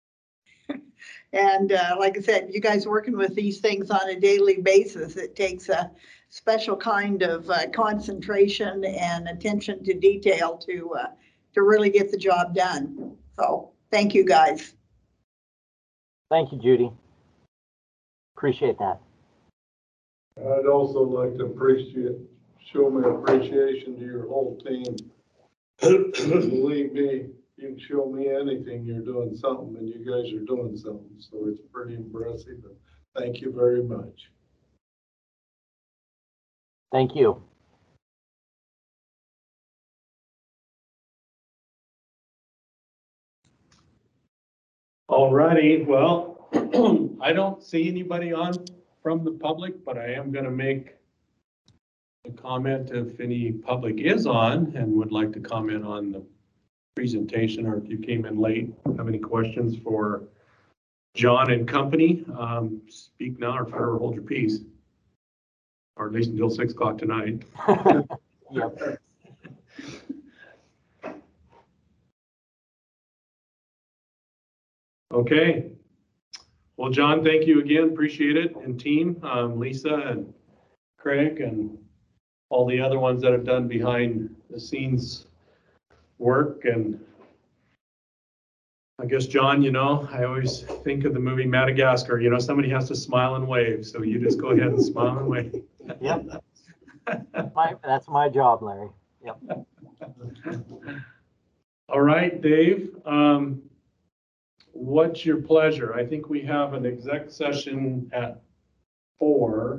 And like I said, you guys working with these things on a daily basis, it takes a special kind of concentration and attention to detail to really get the job done. So thank you, guys. Thank you, Judy. Appreciate that. I'd also like to show my appreciation to your whole team. Believe me, you can show me anything, you're doing something, and you guys are doing something. So it's pretty impressive. But thank you very much. Thank you. All righty, well, I don't see anybody on from the public, but I am going to make a comment if any public is on and would like to comment on the presentation, or if you came in late, have any questions for John and company, speak now or forever hold your peace, or at least until 6 o'clock tonight. Yep. Okay. Well, John, thank you again. Appreciate it. And team, Lisa and Craig and all the other ones that have done behind the scenes work. And I guess, John, you know, I always think of the movie Madagascar, you know, somebody has to smile and wave. So you just go ahead and smile and wave. Yep. That's my job, Larry. Yep. All right, Dave. What's your pleasure? I think we have an exec session at 4.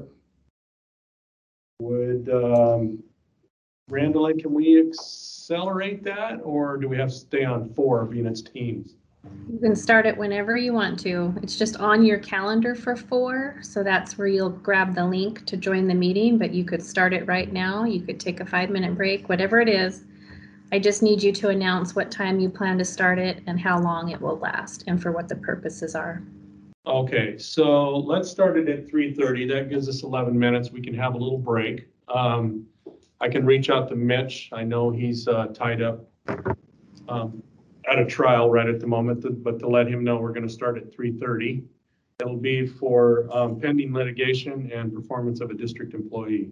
Would, Randall, can we accelerate that, or do we have to stay on 4 being its teams? You can start it whenever you want to. It's just on your calendar for 4, so that's where you'll grab the link to join the meeting, but you could start it right now. You could take a 5-minute break, whatever it is. I just need you to announce what time you plan to start it and how long it will last and for what the purposes are. Okay, so let's start it at 3:30. That gives us 11 minutes. We can have a little break. I can reach out to Mitch. I know he's tied up at a trial right at the moment, but to let him know we're going to start at 3:30. It'll be for pending litigation and performance of a district employee.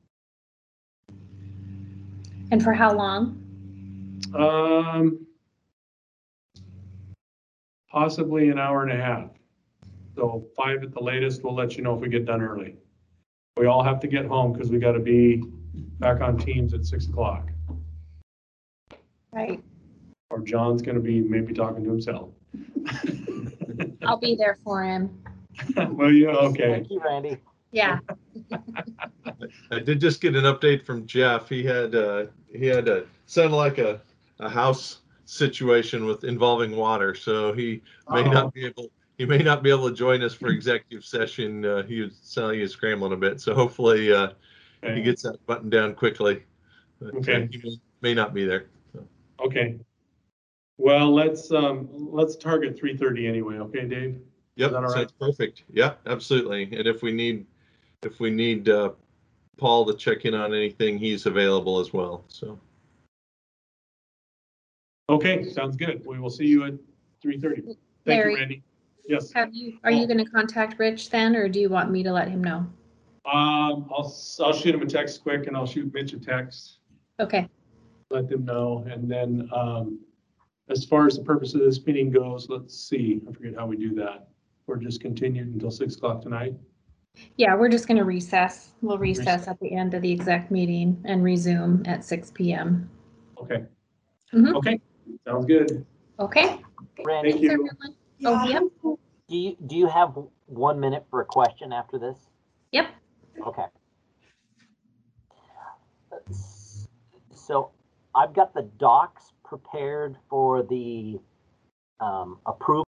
And for how long? Possibly an hour and a half. So 5 at the latest. We'll let you know if we get done early. We all have to get home because we got to be back on Teams at 6 o'clock. Right. Or John's going to be maybe talking to himself. I'll be there for him. Well, yeah, okay. Thank you, Randy. Yeah. I did just get an update from Jeff. He had sounded like a house situation with involving water, so he may not be able to join us for executive session. He was sounding like he was scrambling a bit, so hopefully he gets that buttoned down quickly. But, Okay. he may not be there. So. Okay. Well, let's target 3:30 anyway. Okay, Dave? Yep, Is that all right? sounds perfect. Yeah, absolutely. And if we need Paul to check in on anything, he's available as well. So. Okay, sounds good. We will see you at 3:30. Thank Larry, you, Randy. Yes. are you going to contact Rich then, or do you want me to let him know? I'll shoot him a text quick, and I'll shoot Mitch a text. Okay. Let them know, and then as far as the purpose of this meeting goes, let's see. I forget how we do that. We're just continued until 6 o'clock tonight. Yeah, we're just going to recess. We'll recess at the end of the exec meeting and resume at 6 p.m. Okay. Mhm. Okay. Sounds good. Okay. Randy, Thank you. Everyone. Oh, yep. do you have 1 minute for a question after this? Yep. Okay. So I've got the docs prepared for the approval